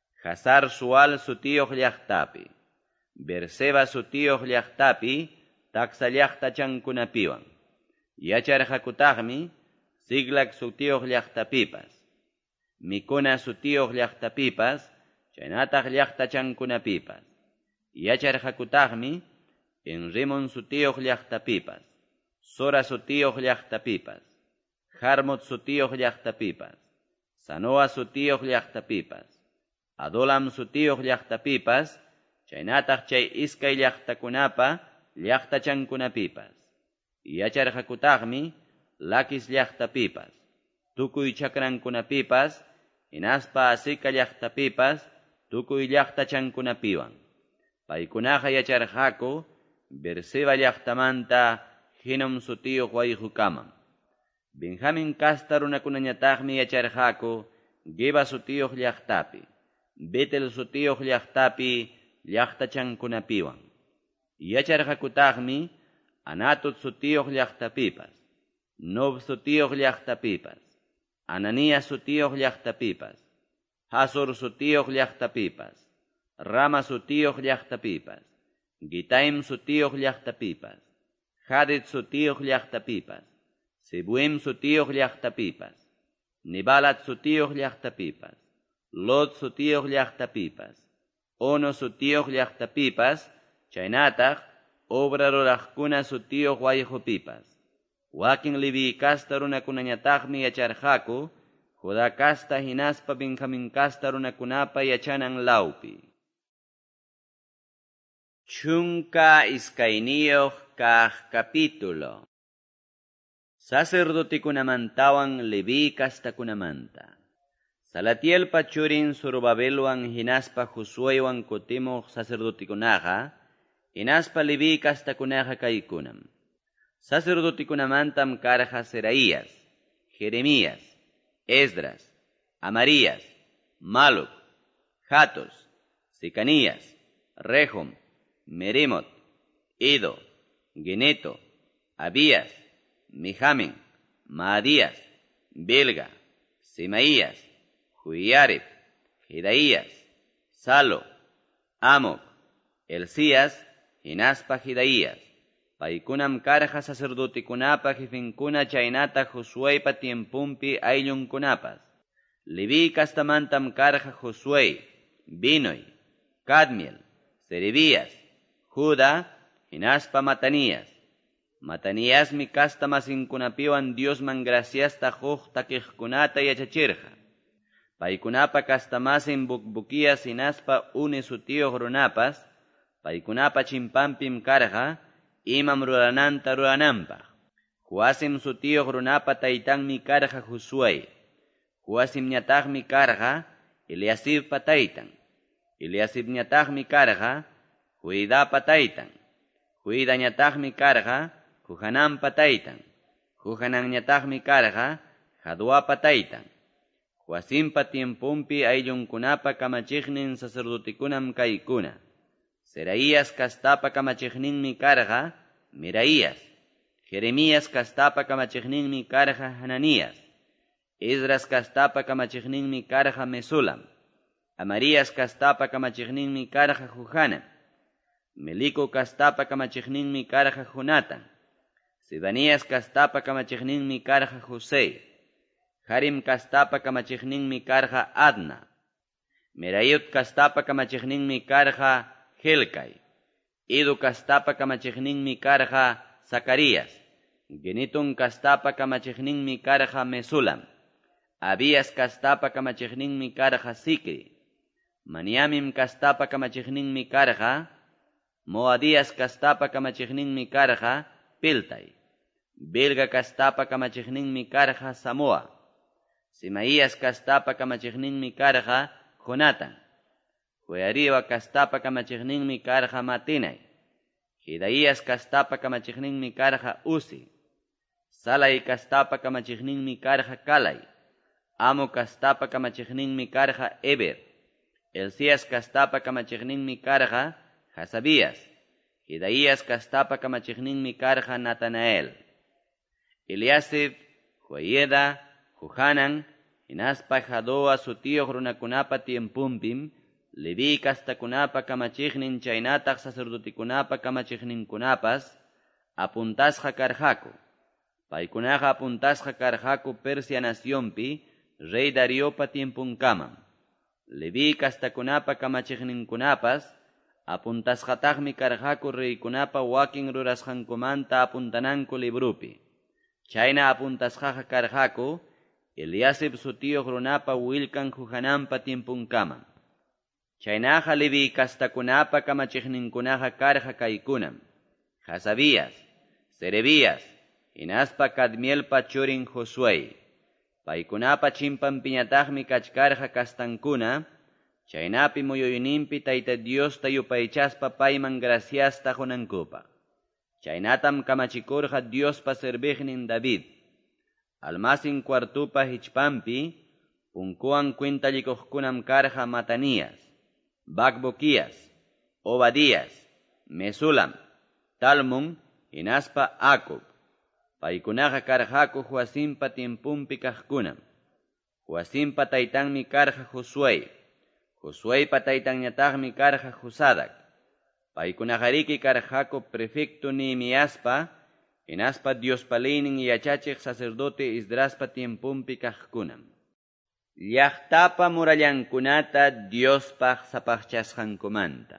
Hazar Sual sutiyuq llaqtapi, Berseba sutiyuq llaqtapi taxa llaqtachankunapiwan. Yacharqakutaqmi Siglak sutiyuq llaqtapipas, Mikuna sutiyuq llaqtapipas, chaynataq llaqtachankunapipas. Yacharqakutaqmi Enrimon sutiyuq llaqtapipas, Sora sutiyuq llaqtapipas, Jarmut sutiyuq llaqtapipas, Sanoa sutiyuq llaqtapipas, Adolam sutiyuq llaqtapipas, chaynataq chay iskay llaqtakunapa llaqtachankunapipas. Yacharqakutaqmi Lakis llaqtapipas, tukuy chakrankunapipas, hinaspa asika llaqtapipas, tukuy llaqtachankunapiwan. Paykunaqa yacharqaku Berseba llaqtamanta hinum sutiyuq wayqukamam. Benjamin kasta runakunañataqmi yacharqaku Geba sutiyuq llaqtapi, Betel sutiyuq llaqtapi llaqtachankunapiwan. Yacharqakutaqmi Anatut sutiyuq llaqtapipas, Nob sutiyuq llaqtapipas, Ananias sutiyuq llaqtapipas, Hasor sutiyuq llaqtapipas, Rama sutiyuq llaqtapipas, Gitaim sutiyuq llaqtapipas, Hadid sutiyuq llaqtapipas, Sebuim sutiyuq llaqtapipas, Nebalat sutiyuq llaqtapipas, Lot sutiyuq llaqtapipas, Ono sutiyuq llaqtapipas, chaynataq obra ruraqkuna sutiyuq wayqupipas. Wakin Levi kasta runakunañataqmi yacharqaku Judá kasta hinaspa Benjamin kasta runakunapa yachanan lawpi. Chunka iskayniyuq kaq capítulo. Sacerdotikunamantawan Levi kastakunamanta. Salatielpa churin Zorobabelwan hinaspa Josuewan kutimuq sacerdotikunaqa, hinaspa Levi kastakunaqa kaykunam. Sacerdotikunamantam karqa Seraías, Jeremías, Esdras, Amarías, Maluk, Hatos, Secanías, Rehum, Meremot, Ido, Geneto, Abías, Mijamen, Maadías, Belga, Semaías, Juiareb, Jedaías, Salo, Amok, Elías, hinaspa Jedaías. Paykunam karqa sacerdotikunapa jefinkuna chaynata Josuépa tiempumpi ayllunkunapas. Levi kastamantam karqa Josué, Binoy, Cadmiel, Serebías, Judá, hinaspa Matanías. Mataníasmi kastamasinkunapiwan Diosman graciasta huk takiqkunata yachachirqa. Paykunapa kastamasin bukbukías hinaspa une sutiyuq runapas, paykunapa chimpampim karqa, imam rurananta rurananpaq. Joacim sutiyuq runapa taytanmi karqa Josué. Joacimñataqmi karqa Eliasibpa taytan. Eliasibñataqmi karqa Juidapa taytan. Juidañataqmi karqa Johananpa taytan. Johananñataqmi karqa Jaduapa taytan. Joacimpa tiempumpi ayllunkunapa kamachiqnin sacerdotikunam kaykuna. Seraías kastapa kamachiqninmi karqa Miraías. Jeremías kastapa kamachiqninmi karqa Hananías. Esdras kastapa kamachiqninmi karqa Mesulam. Amarías kastapa kamachiqninmi karqa Johanan. Melico kastapa kamachiqninmi karqa Jonatan. Sebanías kastapa kamachiqninmi karqa José. Harim kastapa kamachiqninmi karqa Adna. Merayot kastapa kamachiqninmi karqa Helcai. Ido kastapa kamachiqninmi karqa Zacarías. Genitun kastapa kamachiqninmi karqa Mesulam. Abías kastapa kamachiqninmi karqa Zicri. Maniamim kastapa kamachiqninmi karqa. Moadías kastapa kamachiqninmi karqa Piltai. Belga kastapa kamachiqninmi karqa Samoa. Semaías kastapa kamachiqninmi karqa Jonatan. Jueariwa kastapa kamachiqninmi karqa Matinay. Jedaías kastapa kamachiqninmi karqa Uzi. Salai kastapa kamachiqninmi karqa Kalai. Amo kastapa kamachiqninmi karqa Eber. Elías kastapa kamachiqninmi karqa Hasabías. Jedaías kastapa kamachiqninmi karqa Natanael. Eliasib, Joieda, Johanan, hinaspa Jadoa sutiyuq runakunapa tiempumpim, Levi kastakunapa kamachiqnin chaynataq sacerdotikunapa kamachiqninkunapas, apuntasqa karqaku. Paykunaqa apuntasqa karqaku Persia nacionpi rey Dariopa tiempunkaman. Levi castakunapa kamachiqninkunapas apuntasqataqmi karqaku reykunapa wakin rurasqankumanta apuntananku librupi. Chayna apuntasqaqa karqaku Eliasib sutiyuq runapa willkan hujananpa tiempunkaman. Chaynaqa Levi castakunapa kamachiqninkunaqa karqa kaykunam: Hasabías, Serebías, hinaspa Cadmielpa churin Josué. Paykunapa chimpanpiñataqmi kachkarqa kastankuna, chaynapi muyuyninpi Tayta Diosta yupaychaspa payman graciasta hunankupaq. Chaynatam kamachikurqa Diospa serbiqnin David. Almasin cuartupa hichpampi punkuwan kwintalikuqkunam karqa Matanías, Bakbukías, Obadías, Mesulam, Talmon, hinaspa Acub. Paykunaqa karqaku Joacimpa tiempumpi kaqkunam. Joacimpa taytanmi karqa Josué. Josuépa taytanñataqmi karqa Josadac. Paykunaqariki karqaku prefecto Nehemiaspa, hinaspa Diospalinin yachachiq sacerdote Esdraspa tiempumpi kaqkunam. Llaqtapa murallankunata Diospaq sapaqchasqankumanta.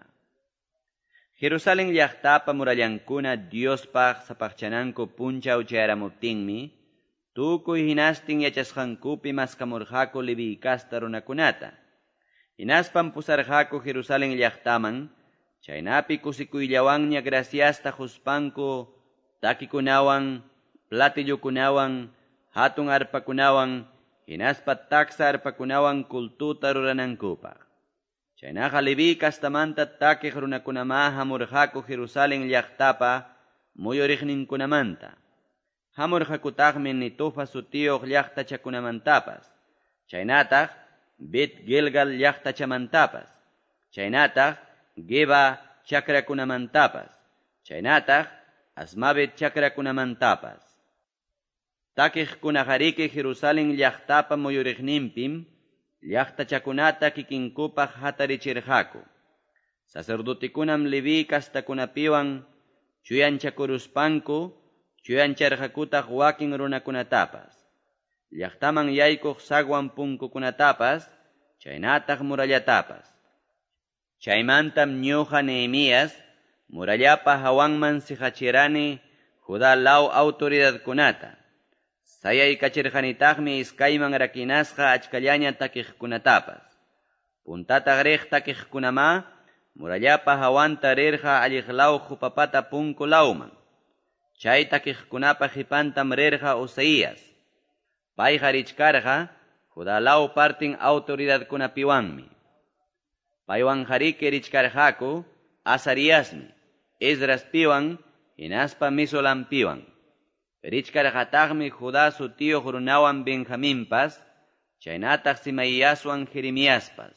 Jerusalén llaqtapa murallankuna Diospaq sapaqchananku punchaw chayaramuptinmi, tukuy hinastin yachasqankupi maskamurqaku Levi kasta runakunata. Hinaspam pusarqaku Jerusalén llaqtaman, chaynapi kusikuyllawanña graciasta huspanku takikunawan, platillukunawan, hatun arpakunawan, hinaspa taksa arpakunawan kultuta ruranankupaq. Chaynaqa Levi kastamanta takiq runakunama hamurqaku Jerusalén llaqtapa muyuriqninkunamanta. Hamurqakutaqmi Netofa sutiyuq llaqtachakunamantapas. Chaynataq Bet Gilgal llaqtachamantapas. Chaynataq Geba chakrakunamantapas. Chaynataq Asmavet chakrakunamantapas. Takiqkunaqariki Jerusalén llaqtapa muyuriqninpim llaqtachakunata kikinkupaq hatarichirqaku. Sacerdotikunam Levi kastakunapiwan chuyanchakuruspanku chuyancharqakutaq wakin runakunatapas. Llaqtaman yaykuq sagwan punkukunatapas, chaynataq murallatapas. Chaymantam ñuqa Nehemías murallapa hawanman sihachirani Judá law autoridadkunata. Sayay kachirqanitaqmi iskayman rakinasqa achkallaña takiqkunatapas. Puntataq riq takiqkunama murallapa hawanta rirqa alliqlaw hupapata punku lawman. Chay takiqkunapa hipantam rirqa Oseías. Payqa richkarqa Judá law partin autoridadkunapiwanmi. Paywan qariki richkarqaku Azaríasmi, Esdraspiwan, hinaspa Mesulampiwan. Richkarqataqmi Judá sutiyuq runawan Benjaminpas, chaynataq Simaíaswan Jeremíaspas.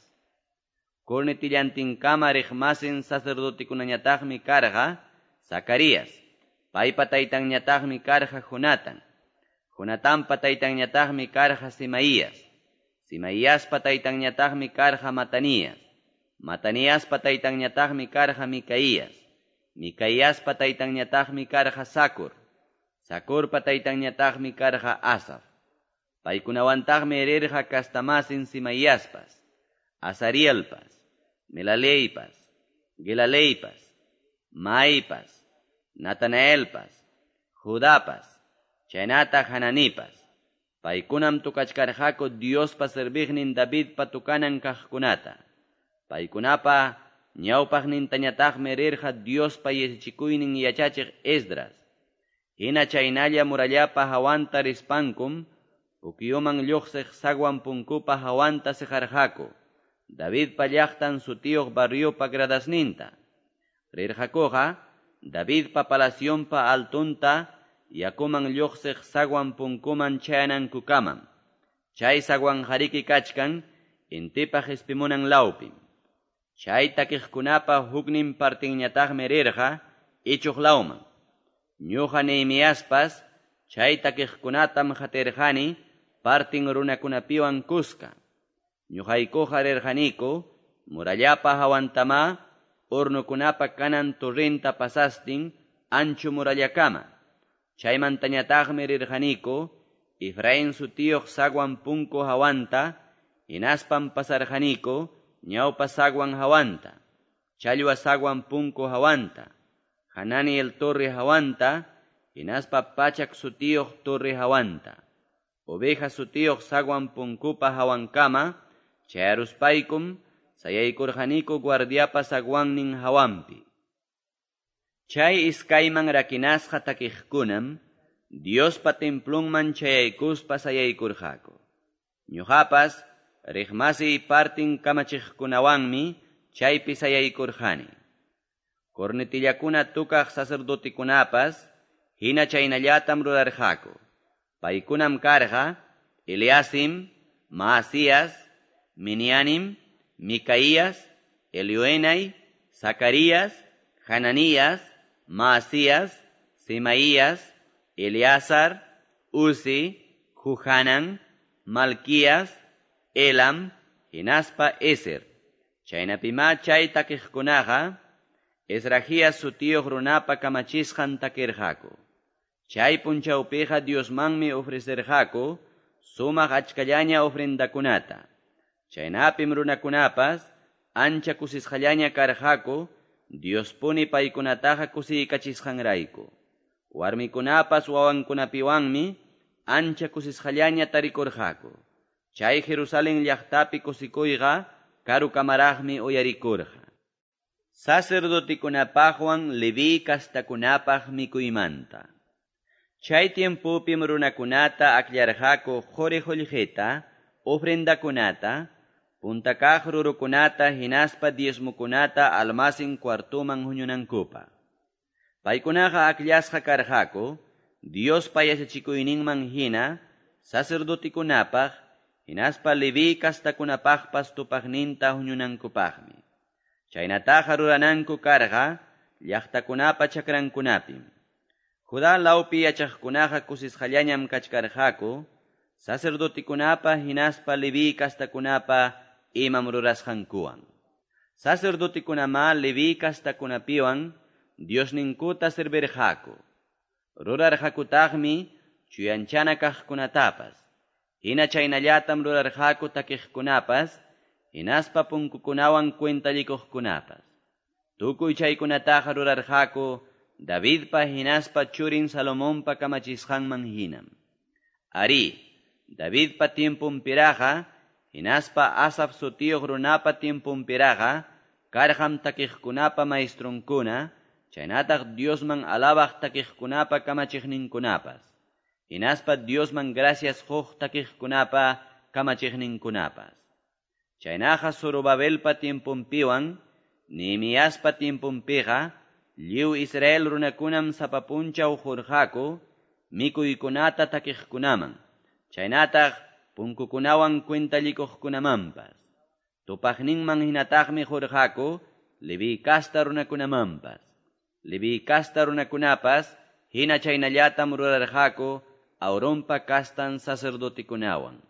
Kurnitillantinkama riqmasin sacerdotikunañataqmi karqa Zacarías. Paypa taytanñataqmi karqa Jonatan. Jonatanpa taytanñataqmi karqa Simaías. Simaíaspa taytanñataqmi karqa Matanías. Mataníaspa taytanñataqmi karqa Micaías. Micaíaspa taytanñataqmi karqa Sakur. Sakurpa taytanñataqmi karqa Asaf. Paykunawantaqmi rirqa kastamasin Simaíaspas, Azarielpas, Melaleypas, Gilaleypas, Maipas, Natanaelpas, Judapas, chaynataq Hananipas. Paykunam tukachkarqaku Diospa serbiqnin Davidpa tukanan kaqkunata. Paykunapa ñawpaqnintañataqmi rirqa Diospa yachachikuynin yachachiq Esdras. Hina chaynalla murallapa hawanta rispankum, ukyuman lluqsiq sagwan punkupa hawanta siqarqaku. Davidpa llaqtan sutiyuq barriupa gradasninta. Rirqakuqa Davidpa palacionpa altunta yakuman lluqsiq sagwan punkuman chayanankukamam. Chay sagwan qariki kachkan intipa hispimunan lawpim. Chay takiqkunapa huknin partinñataqmi rirqa ichuq lawman. Ñuqa Nehemíaspas chay takiqkunatam hatirqani partin runakunapiwan kuska. Ñuqaykuqa rirqaniku murallapa hawantama urnukunapa kanan turrinta pasastin ancho murallakama. Chaymantañataqmi rirqaniku, Efraín sutiyuq sagwan punku hawanta, hinaspan pasarqaniku, ñawpa sagwan hawanta, challwa sagwan punku hawanta, hanani el torre hawanta, hinaspa pachak sutiyuq torre hawanta, oveja sutiyuq sagwan punkupa hawankama, chayaruspaykum, sayaykurqaniku guardiapa sagwannin hawampi. Chay iskayman rakinasqa takiqkunam, Diospa templunman chayaykuspa sayaykurqaku. Ñuqapas, riqmasi partin kamachiqkunawanmi chaypi sayaykurqani. Cornetillakuna tukaq sacerdotikunapas, hina chaynallatam rurarqaku. Paykunam karqa, Eliasim, Maasías, Minianim, Micaías, Elioenai, Zacarías, Hananías, Maasías, Semaías, Eleazar, Uzi, Juhanan, Malquías, Elam, hinaspa Eser. Chaynapima chay takiqkunaqa, Esrahías sutiyuq runapa kamachisqan takirqaku. Chay punchawpiqa Diosmanmi ofrecerqaku, sumaq achkallaña ofrendakunata. Chaynapim runakunapas, ancha kusisqallaña karqaku, Diospuni paykunataqa kusiykachisqanrayku. Warmikunapas wawankunapiwanmi ancha kusisqallaña tarikurqaku. Chay Jerusalén llaqtapi kusikuyqa karu kamaraqmi uyarikurqa. Sacerdotikunapaqwan Leví castakunapaq mikuymanta. Chay tiempupim runakunata aklarqaku qoriqullqita, ofrendakunata, puntakaq rurukunata hinaspa diezmukunata almasin cuartuman huñunankupa. Paykunaqa aklasqa karqaku, Diospa yachachikuyninman hina, sacerdotikunapaq, hinaspa Leví castakunapaqpas tupaqninta huñunankupaqmi. Chaynataqa rurananku karqa, llaqtakunapa chakrankunapim. Judá lawpi yachaqkunaqa kusisqallañam kachkarqaku, sacerdotikunapa hinaspa Leví castakunapa imam rurasqankuwan. Sacerdotikunama Leví castakunapiwan, Diosninkuta servirqaku. Rurarqakutaqmi chuyanchana kaqkunatapas. Hina chaynallatam rurarqaku takiqkunapas, hinaspa punkukunawan cuentalikuqkunapas. Tukuy chaykunataqa rurarqaku Davidpa hinaspa churin Salomonpa kamachisqanman hinam. Ari, Davidpa tiempumpiraqa, hinaspa Asaf sutiyuq runapa tiempumpiraqa, karqam takiqkunapa maestronkuna, chaynataq Diosman alabaq takiqkunapa kamachiqninkunapas. Hinaspa Diosman gracias huq takiqkunapa kamachiqninkunapas. Chaynaqa Zorobabelpa tiempumpiwan, Nehemiaspa tiempumpiqa, lliw Israel runakunam sapapunchaw hurqaku, mikuykunata takiqkunaman. Chaynataq punkukunawan cuentalikuqkunamanpas. Tupaqninman hinataqmi hurqaku, Leví casta runakunamanpas. Leví casta runakunapas, hina chaynallatam rurarqaku, Auronpa castan sacerdotikunawan.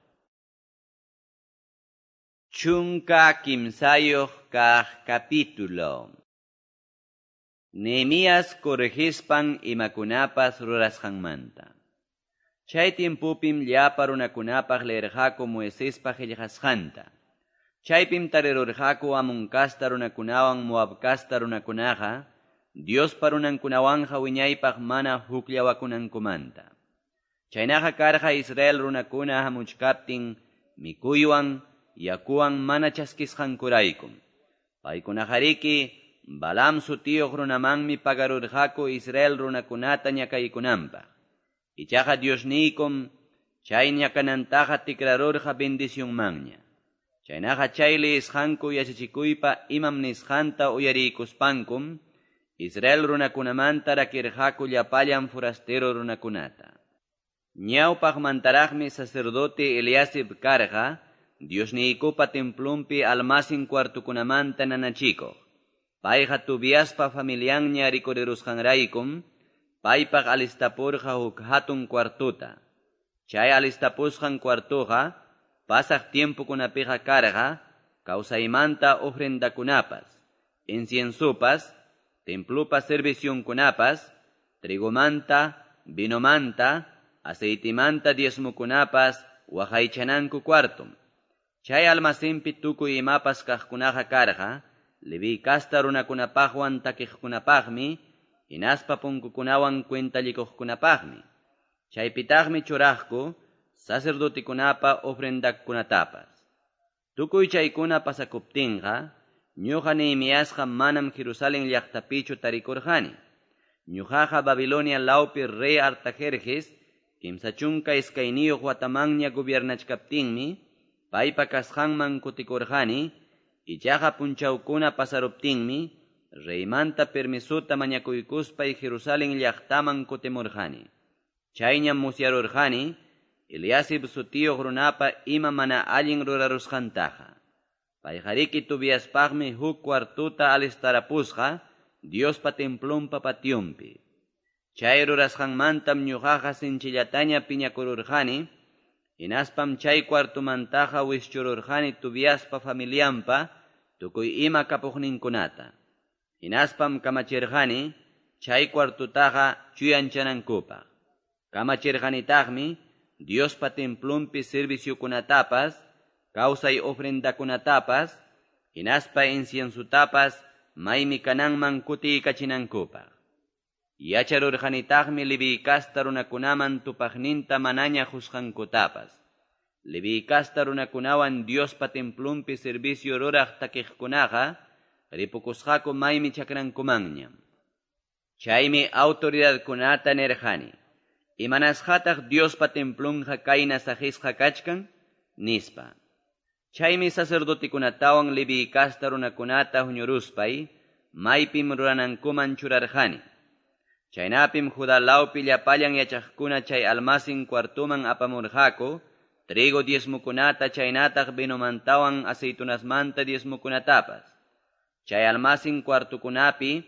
Chunka kimsayuq kaq capítulo. Nehemías corregispan imakunapas rurasqanmanta. Chay tiempupim llapa runakunapaq leerqaku Moisespa qillqasqanta. Chaypim tarirurqaku Amon casta runakunawan Moab casta runakunaqa, Diospa runankunawanqa wiñaypaq mana hukllawakunankumanta. Chaynaqa karqa Israel runakuna hamuchkaptin mikuywan, yakuwan mana chaskisqankuraykum. Paykunaqariki Balaam sutiyuq runamanmi pagarurqaku Israel runakunata ñakaykunanpaq. Ichaqa Diosniykum chay ñakanantaqa tikrarurqa bendicionmanña. Chaynaqa chay leesqanku yachachikuypa imam nisqanta uyarikuspankum, Israel runakunamanta rakirqaku llapallan forastero runakunata. Ñawpaq mantaraqmi sacerdote Eliasib karqa, Diosniykupa templumpi almasin cuartukunamanta nanachikuq. Payqa Tobiaspa familianña rikurirusqanraykum, paypaq alistapurqa huk hatun cuartuta. Chay alistapusqan cuartuqa, pasaq tiempukunapiqa karqa, kawsaymanta ofrendakunapas, inciensopas, templupa servicionkunapas, trigomanta, vinomanta, aceitimanta diezmukunapas waqaychananku cuartum. Chay almacenpi tukuy imapas kaqkunaqa karqa, Levi kasta runakunapaqwan takiqkunapaqmi, hinaspa punkukunawan cuentalikuqkunapaqmi. Chaypitaqmi churaqku sacerdotikunapa ofrendakunatapas. Tukuy chaykuna pasakuptinqa, ñuqa Nehemiasqa manam Jerusalén llaqtapichu tarikurqani. Ñuqaqa Babilonia lawpi rey Artajerjes, kimsa chunka iskayniyuq watamanña gobiernachkaptinmi, paypa kasqanman kutikurqani, ichaqa punchawkuna pasaruptinmi, reymanta permisuta mañakuykuspay Jerusalén llaqtaman kutimurqani. Chayñam musyarurqani, Eliasib sutiyuq runapa ima mana allin rurarusqantaqa. Payqariki Tobiaspaqmi huk cuartuta alistarapusqa, Diospa templonpa patyumpi. Chay rurasqanmantam ñuqaqa sinchillataña piñakururqani, hinaspam chay cuartumantaqa wischururqani Tobiaspa familianpa tukuy ima kapuqninkunata. Hinaspam kamachirqani chay cuartutaqa chuyanchanankupaq. Kamachirqanitaqmi Diospa templonpi serviciukunatapas, kawsay ofrendakunatapas, hinaspa inciensutapas maymi kananman kutiykachinankupaq. Yacharurqanitaqmi Levi kasta runakunaman tupaqninta manaña husqankutapas. Levi kasta runakunawan Diospa templonpi servicio ruraq takiqkunaqa ripukusqaku maymi chakrankumanñam. Chaymi autoridadkunata nirqani, imanasqataq Diospa templonqa kayna sahisqa kachkan, nispa. Chaymi sacerdotikunatawan Levi kasta runakunata huñuruspay, maypim ruranankuman churarqani. Chaynapim Judá lawpi llapallan yachaqkuna chay almacin cuartuman apamurqaku, trigo diezmukunata chaynataq vinomantawan aceitunasmanta diezmukunatapas. Chay almacin cuartukunapi,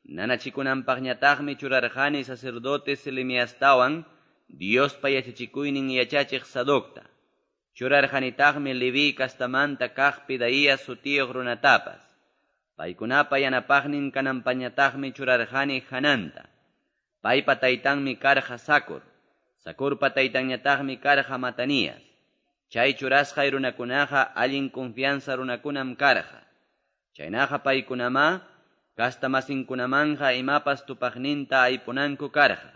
nanachikunanpaqñataqmi churarqani sacerdote Selemiastawan, Diospa yachachikuynin yachachiq Sadocta. Churarqanitaqmi Levi kastamanta kaq Pedaías sutiyuq runatapas. Paykunapa yanapaqnin kanampañataqmi churarqani Hananta. Paypa taytanmi karqa Sakur. Sakurpa taytanñataqmi karqa Matanías. Chay churasqay runakunaqa allin confianza runakunam karqa. Chaynaqa paykunama kastamasinkunamanqa imapas tupaqninta aypunanku karqa.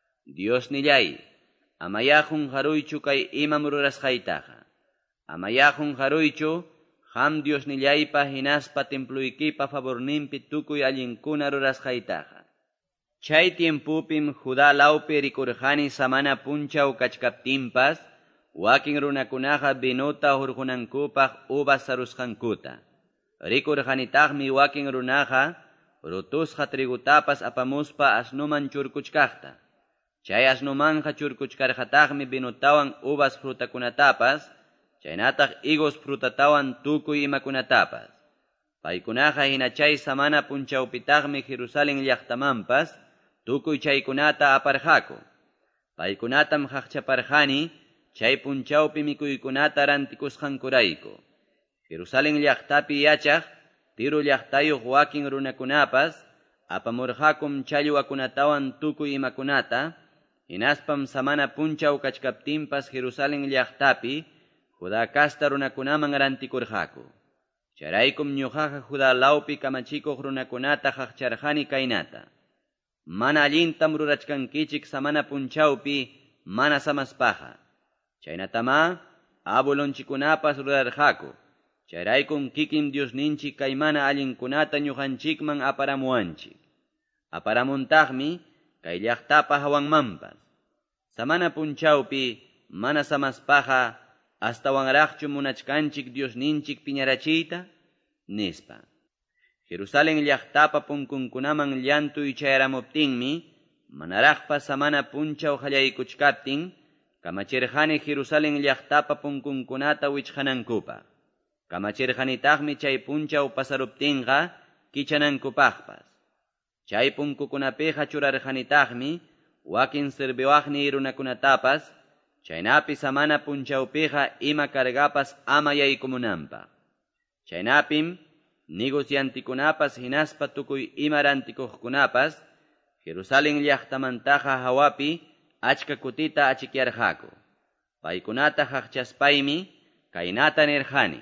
Dios nillay, amayaqun haruychu kay imam rurasqaytaqa. Amayaqun haruychu, ham Dios nillaypa hinaspa templuykipa favorninpi tukuy allinkuna rurasqaytaqa. Chay tiempupim Judá lawpi rikurqani samana punchaw kachkaptinpas, wakin runakunaqa binuta hurqunankupaq uvas sarusqankuta. Rikurqanitaqmi wakin runaqa rutusqa trigutapas apamuspa asnuman churkuchkaqta. Chay asnumanqa churkuchkarqataqmi binutawan uvas frutakunatapas, chaynataq higos frutatawan tukuy imakunatapas. Paykunaqa hina chay samana punchawpitaqmi Jerusalén llaqtamanpas, tukuy chaykunata aparqaku. Paykunatam haqchaparqani, chay punchawpi mikuykunata rantikusqankurayku. Jerusalén llaqtapi yachaq, Tiro llaqtayuq wakin runakunapas, apamurqakum challwakunatawan tukuy imakunata, hinaspam samana punchaw kachkaptinpas Jerusalén llaqtapi, Judá kasta runakunaman rantikurqaku. Charaykum ñuqaqa Judá lawpi kamachikuq runakunata haqcharqani kaynata. Mana allintam rurachkankichik samana punchawpi, mana samaspaqa. Chaynatama, abulonchikunapas rurarqaku. Charaykum kikin Diosninchik kay mana allinkunata ñuqanchikman aparamuanchik. Aparamuntaqmi kay llaqtapa hawanmanpas. Samana punchawpi, mana samaspaqa, astawanraqchu munachkanchik Diosninchik piñarachiyta, nispa. Jerusalén llaqtapa punkunkunaman llantuy chayaramuptinmi, manaraqpa samana punchaw hallaykuchkaptin, kamachirqani Jerusalén llaqtapa punkunkunata wichqanankupaq. Kamachirqanitaqmi chay punchaw pasaruptinqa kichanankupaqpas. Chay punkukunapiqa churarqanitaqmi, wakin sirbiwaqni runakunatapas, chaynapi samana punchawpiqa ima kargapas ama yaykumunanpaq. Chaynapim, negociantikunapas hinaspa tukuy ima rantikuqkunapas, Jerusalén llaqtamantaqa hawapi achka kutita achikyarqaku. Paykunata haqchaspaymi kaynata nirqani.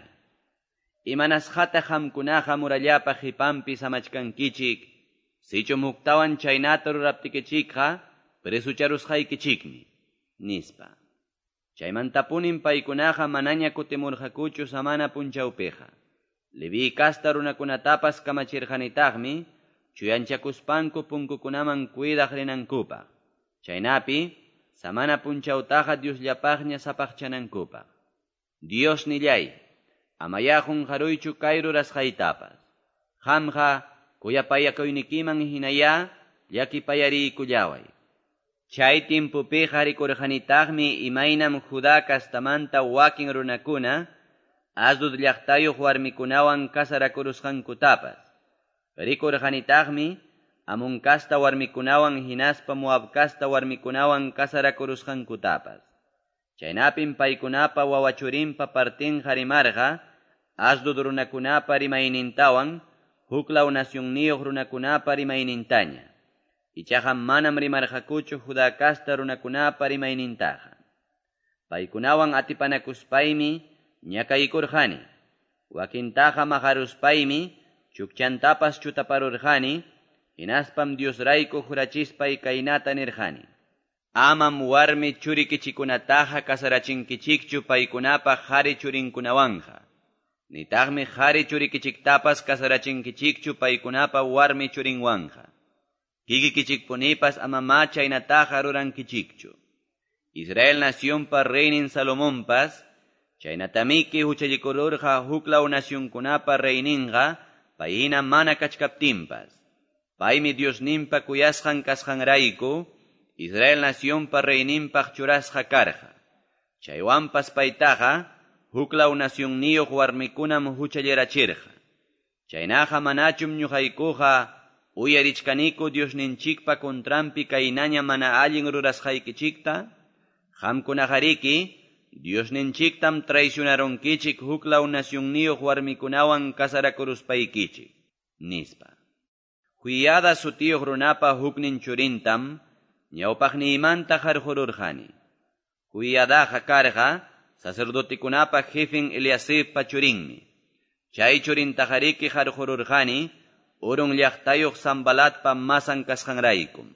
Imanasqata qamkunaqa murallapa qipanpi samachkankichik, sichum huktawan chaynata ruraptikichikqa presucharusqaykichikmi, nispa. Chaymantapunin paykunaqa manaña kutimurqakuchu samana punchawpiqa. Leví kasta runakunatapas kamachirqanitaqmi chuyanchakuspanku punkukunaman kuidaq rinankupaq. Chaynapi samana punchawtaqa Diosllapaqña sapaqchanankupaq. Dios nillay, amaya qunqaruychu kay rurasqaytapas. Qamqa kuyapayakuynikiman hinaya llakipayariykullaway. Chay timpupiqa rikurqanitaqmi imaynam Judá kastamanta wakin runakuna Asdod llaqtayuq warmikunawan kasarakurusqankutapas. Rikurqanitaqmi Amun kasta warmikunawan hinaspa Moab kasta warmikunawan kasarakurusqankutapas. Chaynapim paykunapa wawachurinpa partinqa rimarqa Asdod runakunapa rimaynintawan huklaw nasyunniyuq runakunapa rimaynintaña. Ichaqa manam rimarqakuchu Judá kasta runakunapa rimaynintaqa. Paykunawan atipanakuspaymi ñakaykurqani. Wakintaqa maqaruspaymi chukchantapas chutaparurqani. Hinaspam Diosrayku jurachispay kaynata nirqani. Amam warmi churikichikunataqa kasarachinkichikchu paykunapa qhari churinkunawanqa. Nitaqmi qhari churikichiktapas kasarachinkichikchu paykunapa warmi churinwanqa. Kikikichikpunipas amama chaynataqa rurankichikchu. Israel nacionpa reinin Salomonpas chaynatamiki huchallikururqa huklaw nacionkunapa reininqa payhina mana kachkaptinpas. Paymi Diosninpa kuyasqan kasqanrayku Israel nacionpa reyninpaq churasqa karqa. Chaywanpas paytaqa huklaw nacionniyuq warmikunam huchallirachirqa. Chaynaqa manachum ñuqaykuqa uyarichkaniku Diosninchikpa kontrampi kaynaña mana allin rurasqaykichikta. Qamkunaqariki Diosninchiktam traicionarunkichik huklaw nacionniyuq warmikunawan kasarakuruspaykichik, nispa. Huyada sutiyuq runapa huknin churintam ñawpaqniymanta qarqururqani. Huyadaqa karqa sacerdotikunapa jefin Eliasibpa churinmi. Chay churintaqariki qarqururqani urun llaqtayuq Sanbalatpa masan kasqanraykum.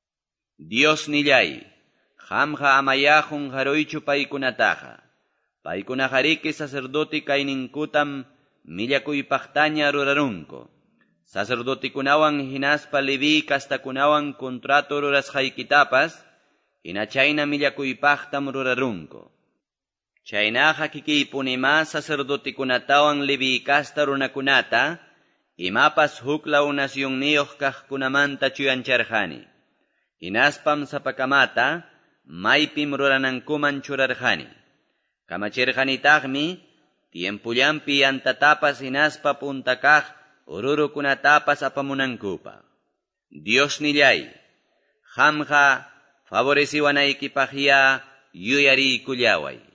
Dios nillay, qamqa amaya qunqaruychu paykunataqa. Paykunaqariki sacerdoti kayninkutam millakuypaqtaña rurarunku. Sacerdotikunawan hinaspa Leví kastakunawan kontrato rurasqaykitapas hina chayna millakuypaqtam rurarunku. Chaynaqa kikiypunima sacerdotikunatawan Leví kasta runakunata imapas huklaw nacionniyuq kaqkunamanta chuyancharqani. Hinaspam sapakamata maypim ruranankuman churarqani. Kamachirqanitaqmi tiempullampi yantatapas hinaspa puntakaq ururukunatapas apamunankupaq. Dios nillay, qamqa favoreciwanaykipaqya yuyariykullaway.